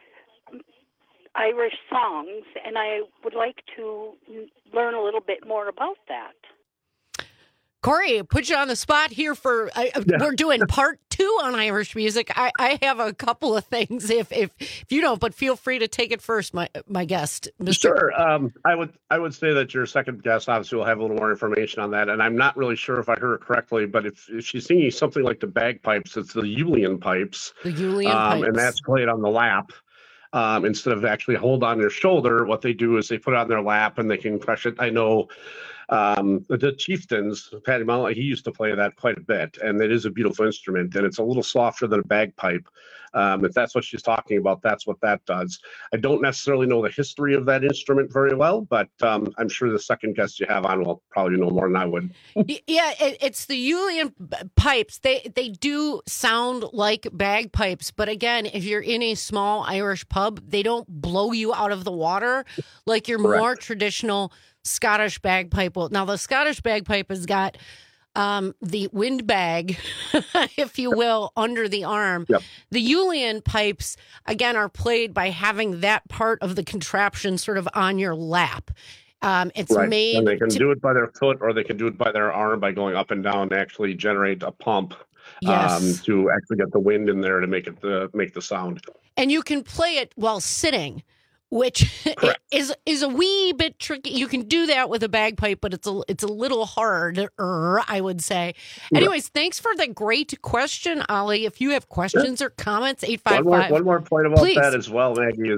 S3: Irish songs, and I would like to learn a little bit more about that.
S14: Corey, put you on the spot here for, uh,
S2: Yeah.
S14: we're doing part two on Irish music. I, I have a couple of things if, if if you don't, but feel free to take it first, my my guest, Mister
S2: Sure. Um, I would I would say that your second guest obviously will have a little more information on that, and I'm not really sure if I heard it correctly, but if, if she's singing something like the bagpipes, it's the uilleann pipes,
S14: The uilleann
S2: um,
S14: pipes.
S2: and that's played on the lap. Um, instead of actually hold on their shoulder, what they do is they put it on their lap and they can crush it. I know um, the, the chieftains, Paddy Mullen, he used to play that quite a bit, and it is a beautiful instrument, and it's a little softer than a bagpipe. Um, if that's what she's talking about, that's what that does. I don't necessarily know the history of that instrument very well, but um, I'm sure the second guest you have on will probably know more than I would.
S14: Y- Yeah, it, it's the uilleann b- pipes. They they do sound like bagpipes, but again, if you're in a small Irish pub, they don't blow you out of the water like your
S2: Correct.
S14: more traditional Scottish bagpipe will. Now, the Scottish bagpipe has got um, the wind bag, if you will, under the arm.
S2: Yep.
S14: The uilleann pipes, again, are played by having that part of the contraption sort of on your lap. Um, it's
S2: Right.
S14: made
S2: and they can
S14: to-
S2: do it by their foot, or they can do it by their arm by going up and down to actually generate a pump
S14: Yes.
S2: um, to actually get the wind in there to make it the make the sound.
S14: and you can play it while sitting, which is is a wee bit tricky. You can do that with a bagpipe, but it's a it's a little harder, I would say. Anyways, thanks for the great question, Ollie. If you have questions or comments, eight five
S2: One more,
S14: five.
S2: one more point about
S14: Please.
S2: that as well, Maggie, is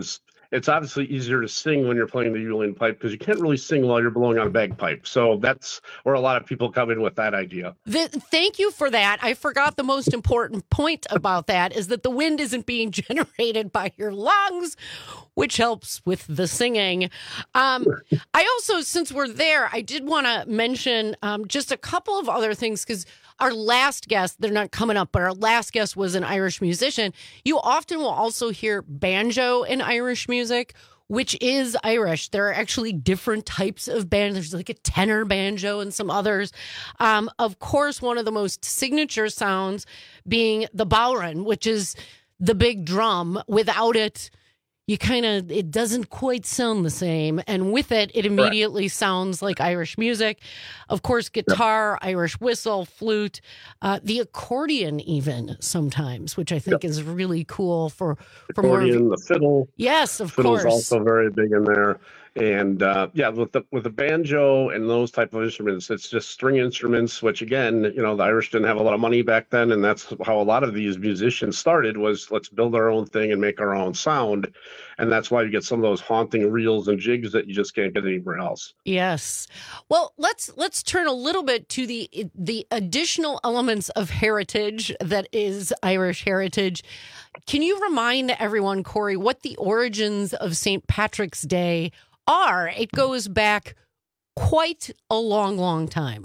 S2: it's obviously easier to sing when you're playing the ukulele pipe because you can't really sing while you're blowing on a bagpipe. So that's where a lot of people come in with that idea.
S14: The, thank you for that. I forgot the most important point about that is that the wind isn't being generated by your lungs, which helps with the singing. Um, I also, since we're there, I did want to mention um, just a couple of other things because our last guest, they're not coming up, but our last guest was an Irish musician. You often will also hear banjo in Irish music, which is Irish. There are actually different types of banjo. There's like a tenor banjo and some others. Um, of course, one of the most signature sounds being the bodhrán, which is the big drum. Without it, you kind of, it doesn't quite sound the same. And with it, it immediately Correct. sounds like Irish music. Of course, guitar, yep. Irish whistle, flute, uh, the accordion even sometimes, which I think yep. is really cool for, for
S2: accordion,
S14: more.
S2: The fiddle.
S14: Yes, of
S2: Fiddle's
S14: course.
S2: also very big in there. And uh, yeah, with the with the banjo and those type of instruments, it's just string instruments, which again, you know, the Irish didn't have a lot of money back then. And that's how a lot of these musicians started was let's build our own thing and make our own sound. And that's why you get some of those haunting reels and jigs that you just can't get anywhere else.
S14: Yes. Well, let's let's turn a little bit to the the additional elements of heritage that is Irish heritage. Can you remind everyone, Corey, what the origins of Saint Patrick's Day are? It goes back quite a long, long time.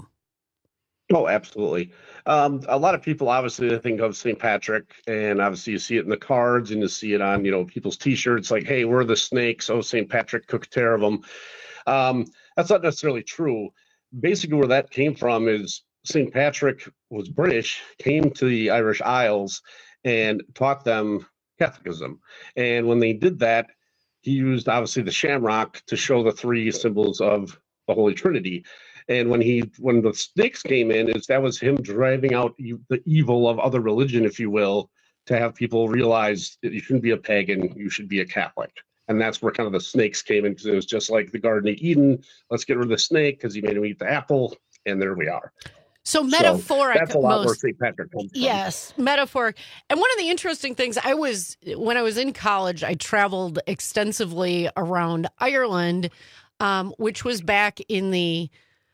S2: Oh, absolutely. Um, a lot of people obviously think of Saint Patrick, and obviously you see it in the cards and you see it on, you know, people's T-shirts like, hey, we're the snakes. Oh, Saint Patrick took care of them. Um, that's not necessarily true. Basically, where that came from is Saint Patrick was British, came to the Irish Isles and taught them Catholicism. And when they did that, he used obviously the shamrock to show the three symbols of the Holy Trinity. And when he, when the snakes came in, is that was him driving out the evil of other religion, if you will, to have people realize that you shouldn't be a pagan, you should be a Catholic. And that's where kind of the snakes came in, because it was just like the Garden of Eden. Let's get rid of the snake because he made him eat the apple, and there we are.
S14: So metaphoric.
S2: So that's a lot
S14: most,
S2: where Saint Patrick comes from.
S14: Yes, metaphoric. And one of the interesting things, I was, when I was in college, I traveled extensively around Ireland, um, which was back in the,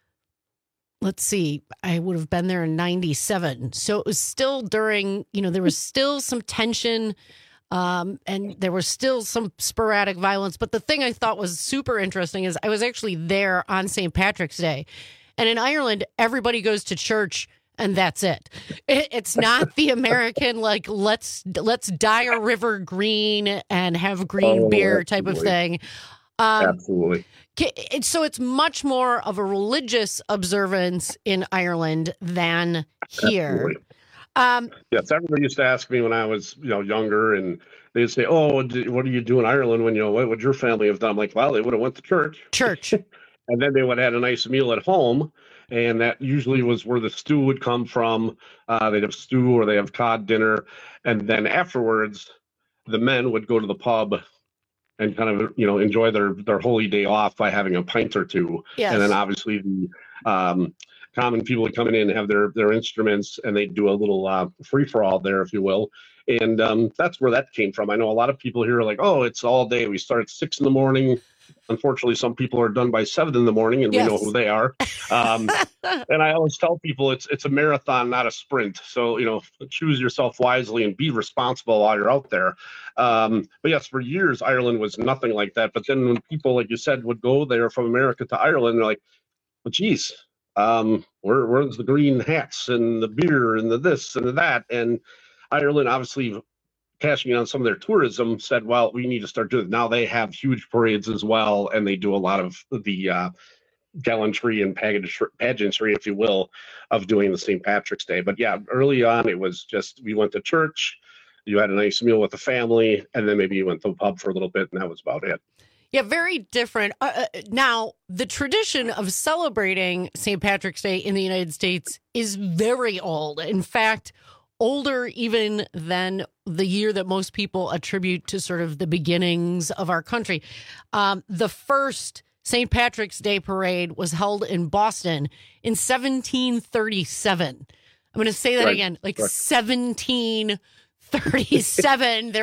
S14: let's see, I would have been there in ninety-seven. So it was still during, you know, there was still some tension um, and there was still some sporadic violence. But the thing I thought was super interesting is I was actually there on Saint Patrick's Day. And in Ireland, everybody goes to church and that's it. it it's not the American, like, let's let's dye a river green and have green
S2: oh,
S14: beer
S2: absolutely.
S14: type of thing. Um,
S2: absolutely.
S14: So it's much more of a religious observance in Ireland than here. Um,
S2: yes, everybody used to ask me when I was, you know, younger, and they'd say, "Oh, what do you do in Ireland when you know what would your family have done?" I'm like, "Well, they would have went to church."
S14: Church.
S2: And then they would have had a nice meal at home, and that usually was where the stew would come from. Uh, they'd have stew or they have cod dinner, and then afterwards, the men would go to the pub and kind of, you know, enjoy their their holy day off by having a pint or two.
S14: Yes.
S2: And then obviously the um, common people would come in and have their their instruments, and they'd do a little uh, free for all there, if you will. And um, that's where that came from. I know a lot of people here are like, "Oh, it's all day. We start at six in the morning." Unfortunately, some people are done by seven in the morning, and yes. we know who they are. Um, and I always tell people it's it's a marathon, not a sprint. So, you know, choose yourself wisely and be responsible while you're out there. Um, but yes, for years, Ireland was nothing like that. But then when people, like you said, would go there from America to Ireland, they're like, well, geez, um, where, where's the green hats and the beer and the this and the that? And Ireland, obviously, cashing in on some of their tourism, said, well, we need to start doing it. Now they have huge parades as well, and they do a lot of the uh, gallantry and pageantry, if you will, of doing the Saint Patrick's Day. But yeah, early on, it was just, we went to church, you had a nice meal with the family, and then maybe you went to the pub for a little bit, and that was about it.
S14: Yeah, very different. Uh, now, the tradition of celebrating Saint Patrick's Day in the United States is very old. In fact, older even than the year that most people attribute to sort of the beginnings of our country. Um, the first Saint Patrick's Day parade was held in Boston in seventeen thirty-seven. I'm going to say that right. again, like right. seventeen thirty-seven. There was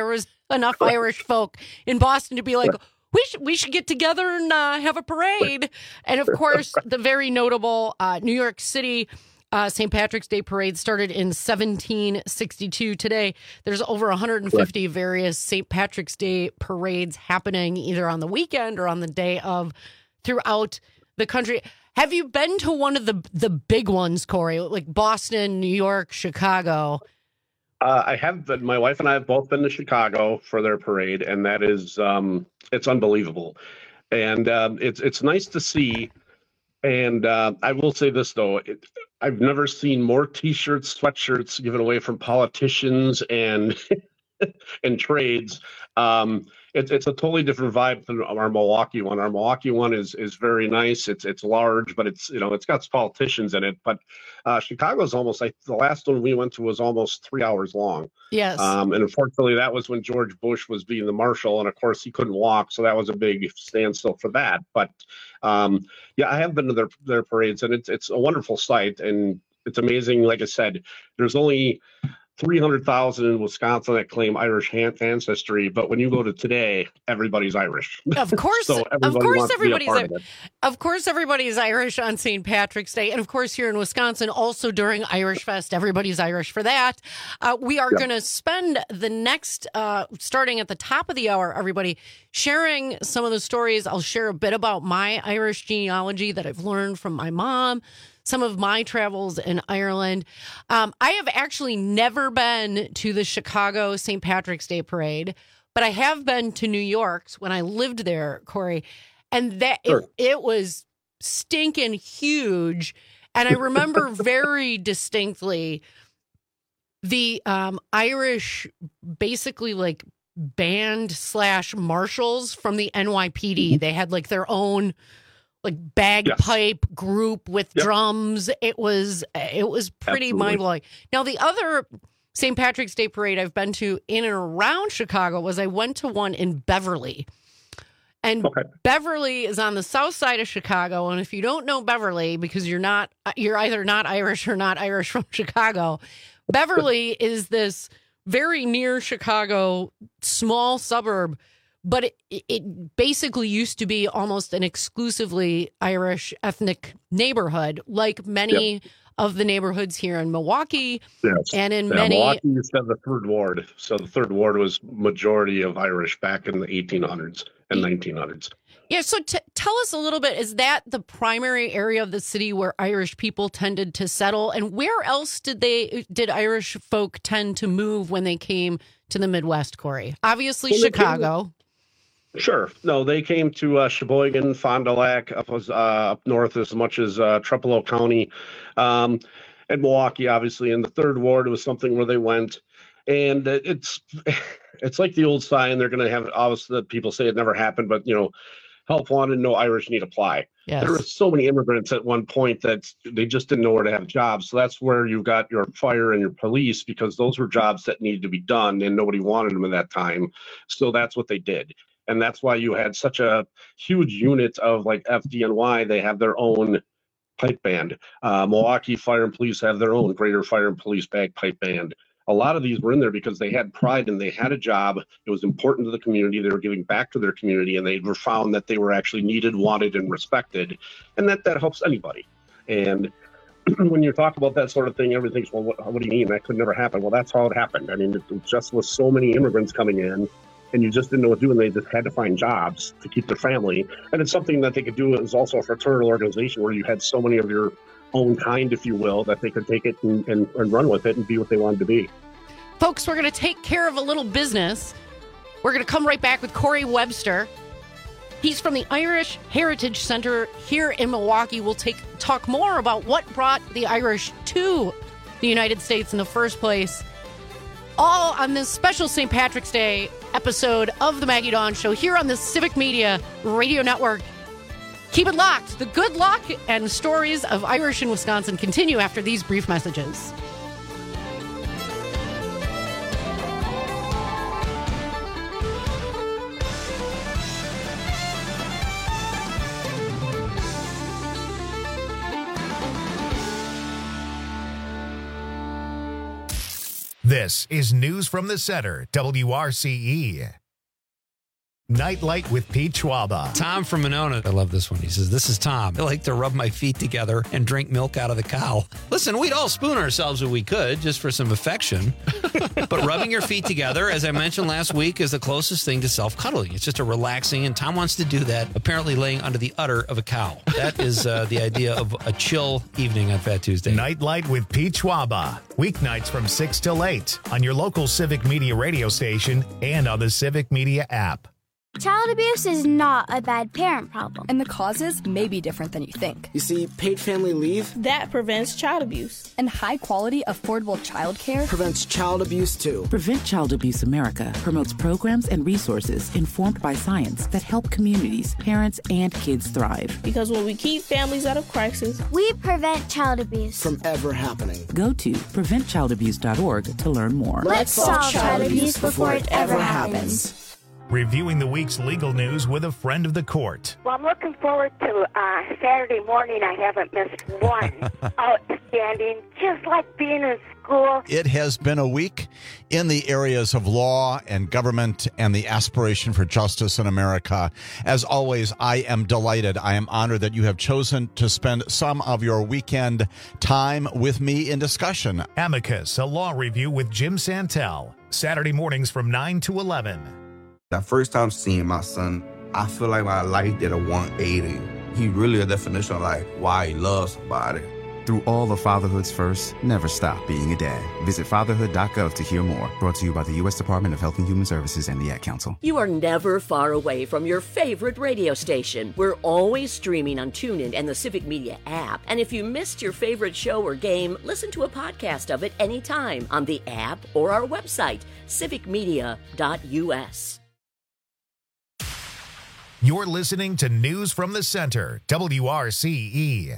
S14: enough Irish folk in Boston to be like, we should we should get together and uh, have a parade. And of course, the very notable uh, New York City uh, Saint Patrick's Day parade started in seventeen sixty-two. Today, there's over one hundred fifty right. various Saint Patrick's Day parades happening either on the weekend or on the day of throughout the country. Have you been to one of the the big ones, Corey, like Boston, New York, Chicago?
S2: Uh, I have been, my wife and I have both been to Chicago for their parade, and that is, um, it's unbelievable. And um, it's it's nice to see. And uh, I will say this, though. It, I've never seen more T-shirts, sweatshirts given away from politicians and and trades. Um, it's it's a totally different vibe than our Milwaukee one. Our Milwaukee one is is very nice. It's it's large, but it's you know it's got politicians in it. But uh, Chicago's almost like the last one we went to was almost three hours long.
S14: Yes.
S2: Um, and unfortunately, that was when George Bush was being the marshal, and of course he couldn't walk, so that was a big standstill for that. But um, yeah, I have been to their their parades, and it's it's a wonderful sight, and it's amazing. Like I said, there's only three hundred thousand in Wisconsin that claim Irish ancestry, but when you go to today, everybody's Irish.
S14: Of course,
S2: so
S14: of course, everybody's
S2: of,
S14: of course everybody's Irish on Saint Patrick's Day, and of course here in Wisconsin, also during Irish Fest, everybody's Irish for that. Uh, we are yep. going to spend the next, uh, starting at the top of the hour, everybody sharing some of the stories. I'll share a bit about my Irish genealogy that I've learned from my mom. Some of my travels in Ireland. Um, I have actually never been to the Chicago Saint Patrick's Day parade, but I have been to New York when I lived there, Corey, and that sure. it, it was stinking huge. And I remember very distinctly the um, Irish, basically like band slash marshals from the N Y P D. They had like their own like bagpipe yes. group with yep. drums. It was it was pretty Absolutely. mind-blowing. Now, the other Saint Patrick's Day parade I've been to in and around Chicago was I went to one in Beverly. And okay. Beverly is on the south side of Chicago. And if you don't know Beverly, because you're not, you're either not Irish or not Irish from Chicago, Beverly is this very near Chicago small suburb. But it, it basically used to be almost an exclusively Irish ethnic neighborhood, like many yep. of the neighborhoods here in Milwaukee
S2: yes.
S14: and in
S2: yeah,
S14: many.
S2: Milwaukee used to have the third ward. So the third ward was majority of Irish back in the eighteen hundreds and nineteen hundreds.
S14: Yeah. So t- tell us a little bit. Is that the primary area of the city where Irish people tended to settle? And where else did they did Irish folk tend to move when they came to the Midwest, Corey? Obviously, well, Chicago.
S2: Sure. No, they came to uh, Sheboygan, Fond du Lac, up, was, uh, up north as much as uh, Trepalow County, um, and Milwaukee, obviously. In the third ward, it was something where they went. And it's it's like the old sign. They're going to have, obviously, the people say it never happened, but, you know, help wanted, no Irish need apply.
S14: Yes.
S2: There were so many immigrants at one point that they just didn't know where to have jobs. So that's where you got your fire and your police, because those were jobs that needed to be done and nobody wanted them at that time. So that's what they did. And that's why you had such a huge unit of like F D N Y. They have their own pipe band. Uh, Milwaukee Fire and Police have their own Greater Fire and Police bagpipe band. A lot of these were in there because they had pride and they had a job. It was important to the community. They were giving back to their community, and they were found that they were actually needed, wanted, and respected. And that, that helps anybody. And when you talk about that sort of thing, everything's, well, what, what do you mean? That could never happen. Well, that's how it happened. I mean, it, it just was so many immigrants coming in, and you just didn't know what to do, and they just had to find jobs to keep their family. And it's something that they could do. It was also a fraternal organization where you had so many of your own kind, if you will, that they could take it and, and, and run with it and be what they wanted to be.
S14: Folks, we're going to take care of a little business. We're going to come right back with Corey Webster. He's from the Irish Heritage Center here in Milwaukee. We'll take talk more about what brought the Irish to the United States in the first place. All on this special Saint Patrick's Day episode of the Maggie Dawn Show here on the Civic Media Radio Network. Keep it locked. The good luck and stories of Irish in Wisconsin continue after these brief messages.
S1: This is News from the Center, W R C E. Nightlight with Pete Schwaba.
S13: Tom from Monona. I love this one. He says, this is Tom. I like to rub my feet together and drink milk out of the cow. Listen, we'd all spoon ourselves if we could, just for some affection. But rubbing your feet together, as I mentioned last week, is the closest thing to self-cuddling. It's just a relaxing, and Tom wants to do that, apparently laying under the udder of a cow. That is uh, the idea of a chill evening on Fat Tuesday.
S1: Nightlight with Pete Schwaba. Weeknights from six till eight on your local Civic Media radio station and on the Civic Media app.
S4: Child abuse is not a bad parent problem.
S5: And the causes may be different than you think.
S6: You see, paid family leave,
S4: that prevents child abuse.
S5: And high-quality, affordable childcare
S6: prevents child abuse, too.
S7: Prevent Child Abuse America promotes programs and resources informed by science that help communities, parents, and kids thrive.
S4: Because when we keep families out of crisis, we prevent child abuse
S6: from ever happening.
S7: Go to prevent child abuse dot org to learn more.
S4: Let's solve child abuse before it ever happens.
S1: Reviewing the week's legal news with a friend of the court.
S3: Well, I'm looking forward to uh, Saturday morning. I haven't missed one. Outstanding, just like being in school.
S8: It has been a week in the areas of law and government and the aspiration for justice in America. As always, I am delighted. I am honored that you have chosen to spend some of your weekend time with me in discussion.
S1: Amicus, a law review with Jim Santel. Saturday mornings from nine to eleven.
S10: That first time seeing my son, I feel like my life did a one eighty. He really a definition of like why he loves somebody.
S11: Through all of fatherhood's first, never stop being a dad. Visit fatherhood dot gov to hear more. Brought to you by the U S Department of Health and Human Services and the Ad Council.
S12: You are never far away from your favorite radio station. We're always streaming on TuneIn and the Civic Media app. And if you missed your favorite show or game, listen to a podcast of it anytime on the app or our website, civic media dot U S.
S1: You're listening to News from the Center, W R C E.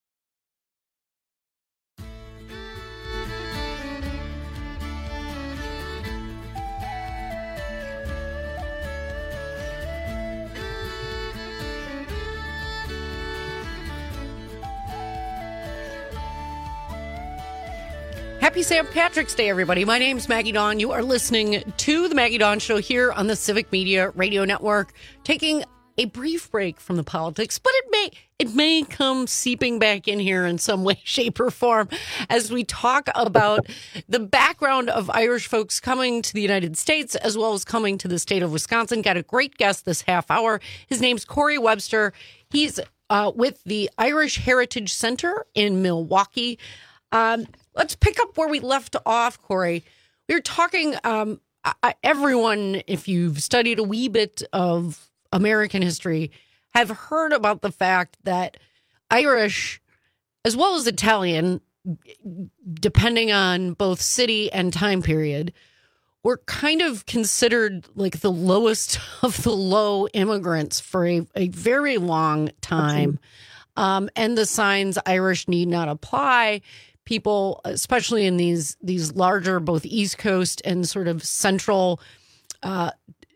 S14: Happy Saint Patrick's Day, everybody. My name's Maggie Dawn. You are listening to The Maggie Dawn Show here on the Civic Media Radio Network, taking a brief break from the politics, but it may it may come seeping back in here in some way, shape, or form as we talk about the background of Irish folks coming to the United States as well as coming to the state of Wisconsin. Got a great guest this half hour. His name's Corey Webster. He's uh, with the Irish Heritage Center in Milwaukee. Um, let's pick up where we left off, Corey. We were talking, um, I, everyone, if you've studied a wee bit of American history, have heard about the fact that Irish, as well as Italian, depending on both city and time period, were kind of considered like the lowest of the low immigrants for a, a very long time. Um, and the signs Irish need not apply. People, especially in these these larger, both East Coast and sort of central uh,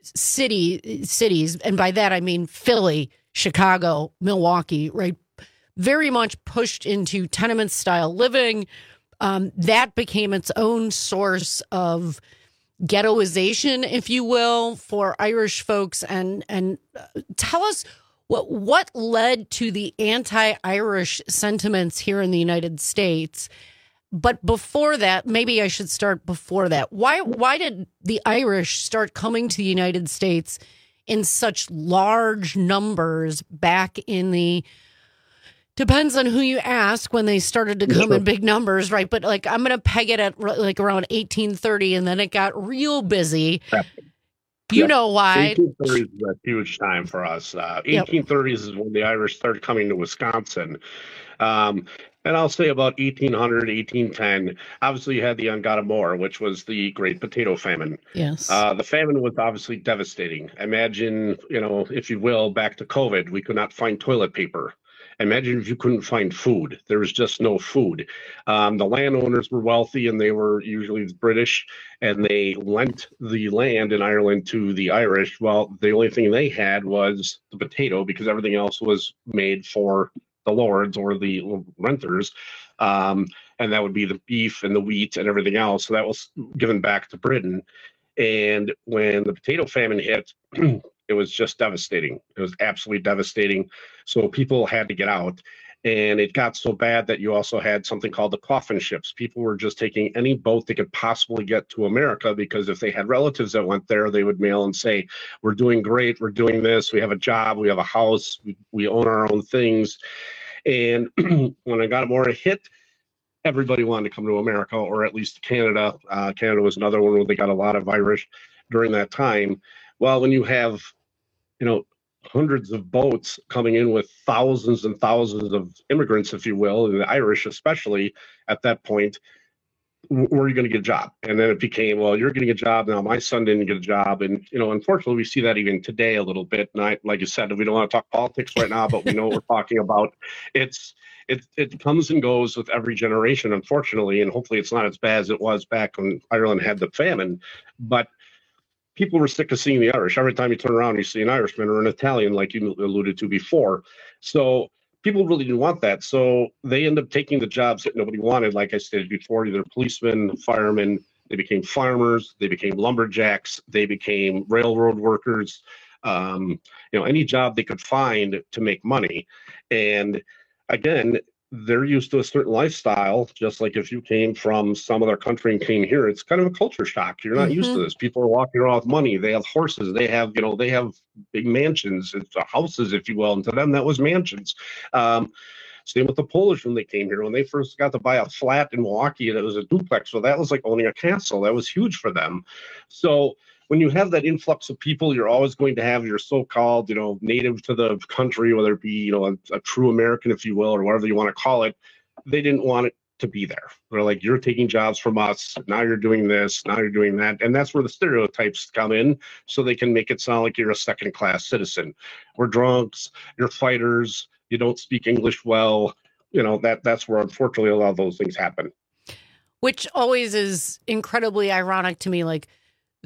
S14: city cities, and by that I mean Philly, Chicago, Milwaukee, right? Very much pushed into tenement style living. Um, that became its own source of ghettoization, if you will, for Irish folks. And and uh, tell us what what led to the anti-Irish sentiments here in the United States. But before that, maybe I should start before that. Why why did the Irish start coming to the United States in such large numbers back in the, depends on who you ask when they started to come in big numbers, right? But like, I'm going to peg it at like around eighteen thirty, and then it got real busy. You
S2: yep.
S14: know why.
S2: eighteen thirties is a huge time for us. Uh, eighteen thirties yep. is when the Irish started coming to Wisconsin. Um, and I'll say about eighteen hundred, eighteen ten, obviously you had the Angada Moor, which was the Great Potato Famine.
S14: Yes.
S2: Uh, the famine was obviously devastating. Imagine, you know, if you will, back to COVID, we could not find toilet paper. Imagine if you couldn't find food. There was just no food. Um, the landowners were wealthy, and they were usually British, and they lent the land in Ireland to the Irish. Well, the only thing they had was the potato, because everything else was made for the lords or the renters. Um, and that would be the beef and the wheat and everything else. So that was given back to Britain. And when the potato famine hit, it was just devastating. It was absolutely devastating. So people had to get out. And it got so bad that you also had something called the coffin ships. People were just taking any boat they could possibly get to America, because if they had relatives that went there, they would mail and say, we're doing great, we're doing this, we have a job, we have a house, we, we own our own things. And when I got more a hit, everybody wanted to come to America, or at least Canada. Uh, Canada was another one where they got a lot of Irish during that time. Well, when you have, you know, hundreds of boats coming in with thousands and thousands of immigrants, if you will, and the Irish especially at that point, where are you going to get a job? And then it became, well, you're getting a job now. My son didn't get a job. And, you know, unfortunately, we see that even today a little bit. And I, like you said, we don't want to talk politics right now, but we know what we're talking about. It's, it, it comes and goes with every generation, unfortunately. And hopefully it's not as bad as it was back when Ireland had the famine. But people were sick of seeing the Irish. Every time you turn around, you see an Irishman or an Italian, like you alluded to before. So people really didn't want that. So they end up taking the jobs that nobody wanted. Like I stated before, either policemen, firemen, they became farmers, they became lumberjacks, they became railroad workers, um, you know, any job they could find to make money. And again, they're used to a certain lifestyle, just like if you came from some other country and came here, it's kind of a culture shock. You're not mm-hmm. used to this. People are walking around with money. They have horses. They have, you know, they have big mansions, it's houses, if you will. And to them, that was mansions. Um, same with the Polish when they came here. When they first got to buy a flat in Milwaukee, and it was a duplex. So that was like owning a castle. That was huge for them. So when you have that influx of people, you're always going to have your so-called, you know, native to the country, whether it be, you know, a, a true American, if you will, or whatever you want to call it. They didn't want it to be there. They're like, you're taking jobs from us. Now you're doing this. Now you're doing that. And that's where the stereotypes come in, so they can make it sound like you're a second-class citizen. We're drunks. You're fighters. You don't speak English well. You know, that that's where, unfortunately, a lot of those things happen.
S14: Which always is incredibly ironic to me. Like,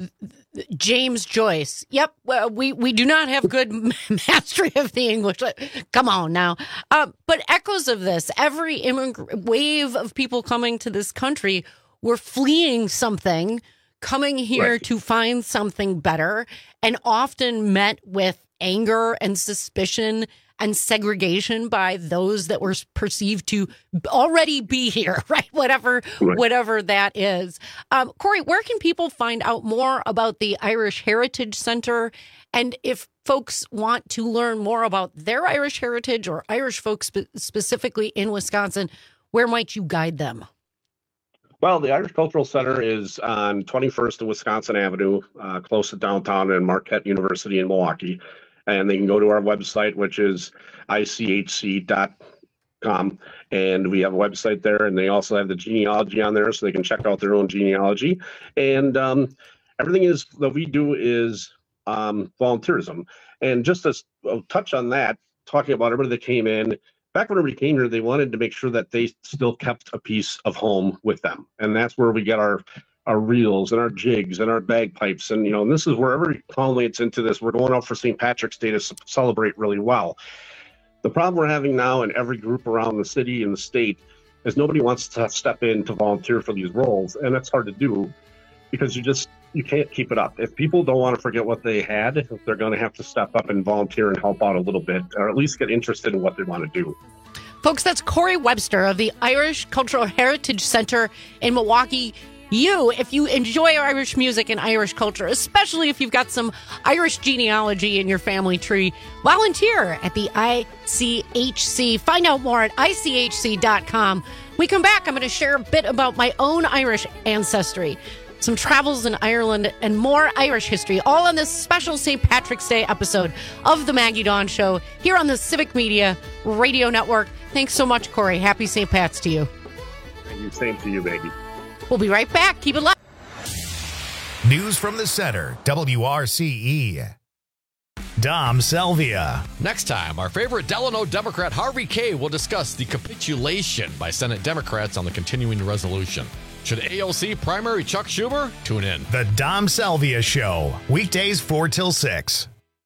S14: James Joyce. Yep, well, we, we do not have good mastery of the English. Come on now. Uh, but echoes of this, every immig- wave of people coming to this country were fleeing something, coming here right. to find something better, and often met with anger and suspicion and segregation by those that were perceived to already be here, right? Whatever, right. whatever that is. Um, Corey, where can people find out more about the Irish Heritage Center? And if folks want to learn more about their Irish heritage or Irish folks spe- specifically in Wisconsin, where might you guide them?
S2: Well, the Irish Cultural Center is on twenty-first and Wisconsin Avenue, uh, close to downtown and Marquette University in Milwaukee. And they can go to our website, which is I C H C dot com. And we have a website there, and they also have the genealogy on there, so they can check out their own genealogy. And um, everything is that we do is um, volunteerism. And just to uh, touch on that, talking about everybody that came in, back when everybody came here, they wanted to make sure that they still kept a piece of home with them. And that's where we get our our reels and our jigs and our bagpipes. And, you know, and this is where every culminates into this. We're going out for Saint Patrick's Day to c- celebrate really well. The problem we're having now in every group around the city and the state is nobody wants to step in to volunteer for these roles. And that's hard to do because you just, you can't keep it up. If people don't want to forget what they had, they're going to have to step up and volunteer and help out a little bit, or at least get interested in what they want to do.
S14: Folks, that's Corey Webster of the Irish Cultural Heritage Center in Milwaukee. You, if you enjoy Irish music and Irish culture, especially if you've got some Irish genealogy in your family tree, volunteer at the I C H C. Find out more at I C H C dot com. When we come back, I'm going to share a bit about my own Irish ancestry, some travels in Ireland, and more Irish history, all on this special Saint Patrick's Day episode of The Maggie Dawn Show here on the Civic Media Radio Network. Thanks so much, Corey. Happy Saint Pat's to you.
S2: Thank you. Same to you, baby.
S14: We'll be right back. Keep it live.
S1: News from the Center, W R C E. Dom Salvia.
S28: Next time, our favorite Delano Democrat Harvey Kaye will discuss the capitulation by Senate Democrats on the continuing resolution. Should A O C primary Chuck Schumer? Tune in.
S1: The Dom Salvia Show, weekdays four till six.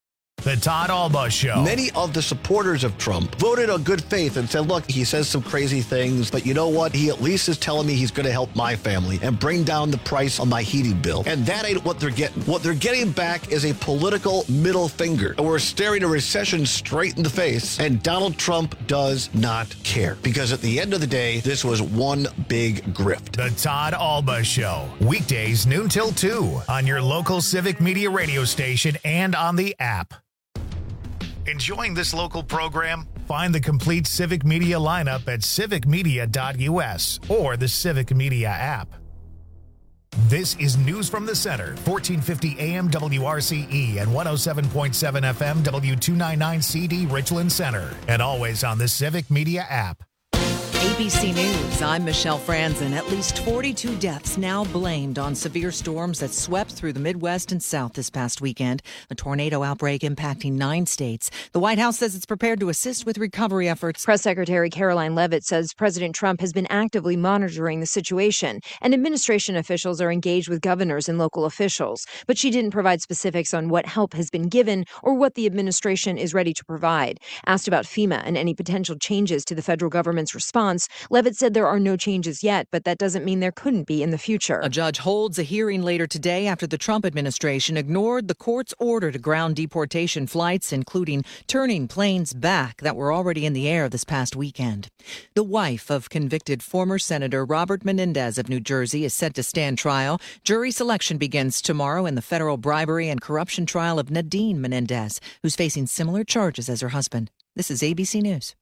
S1: The Todd Alba Show.
S19: Many of the supporters of Trump voted on good faith and said, look, he says some crazy things, but you know what? He at least is telling me he's going to help my family and bring down the price on my heating bill. And that ain't what they're getting. What they're getting back is a political middle finger. And we're staring a recession straight in the face. And Donald Trump does not care. Because at the end of the day, this was one big grift.
S1: The Todd Alba Show. Weekdays noon till two on your local Civic Media radio station and on the app. Enjoying this local program? Find the complete Civic Media lineup at civic media dot u s or the Civic Media app. This is News from the Center, fourteen fifty A M W R C E and one oh seven point seven F M W two ninety-nine C D Richland Center, and always on the Civic Media app.
S15: A B C News, I'm Michelle Franzen. At least forty-two deaths now blamed on severe storms that swept through the Midwest and South this past weekend. A tornado outbreak impacting nine states. The White House says it's prepared to assist with recovery efforts.
S16: Press Secretary Caroline Leavitt says President Trump has been actively monitoring the situation, and administration officials are engaged with governors and local officials. But she didn't provide specifics on what help has been given or what the administration is ready to provide. Asked about FEMA and any potential changes to the federal government's response, Leavitt said there are no changes yet, but that doesn't mean there couldn't be in the future.
S15: A judge holds a hearing later today after the Trump administration ignored the court's order to ground deportation flights, including turning planes back that were already in the air this past weekend. The wife of convicted former Senator Robert Menendez of New Jersey is set to stand trial. Jury selection begins tomorrow in the federal bribery and corruption trial of Nadine Menendez, who's facing similar charges as her husband. This is A B C News.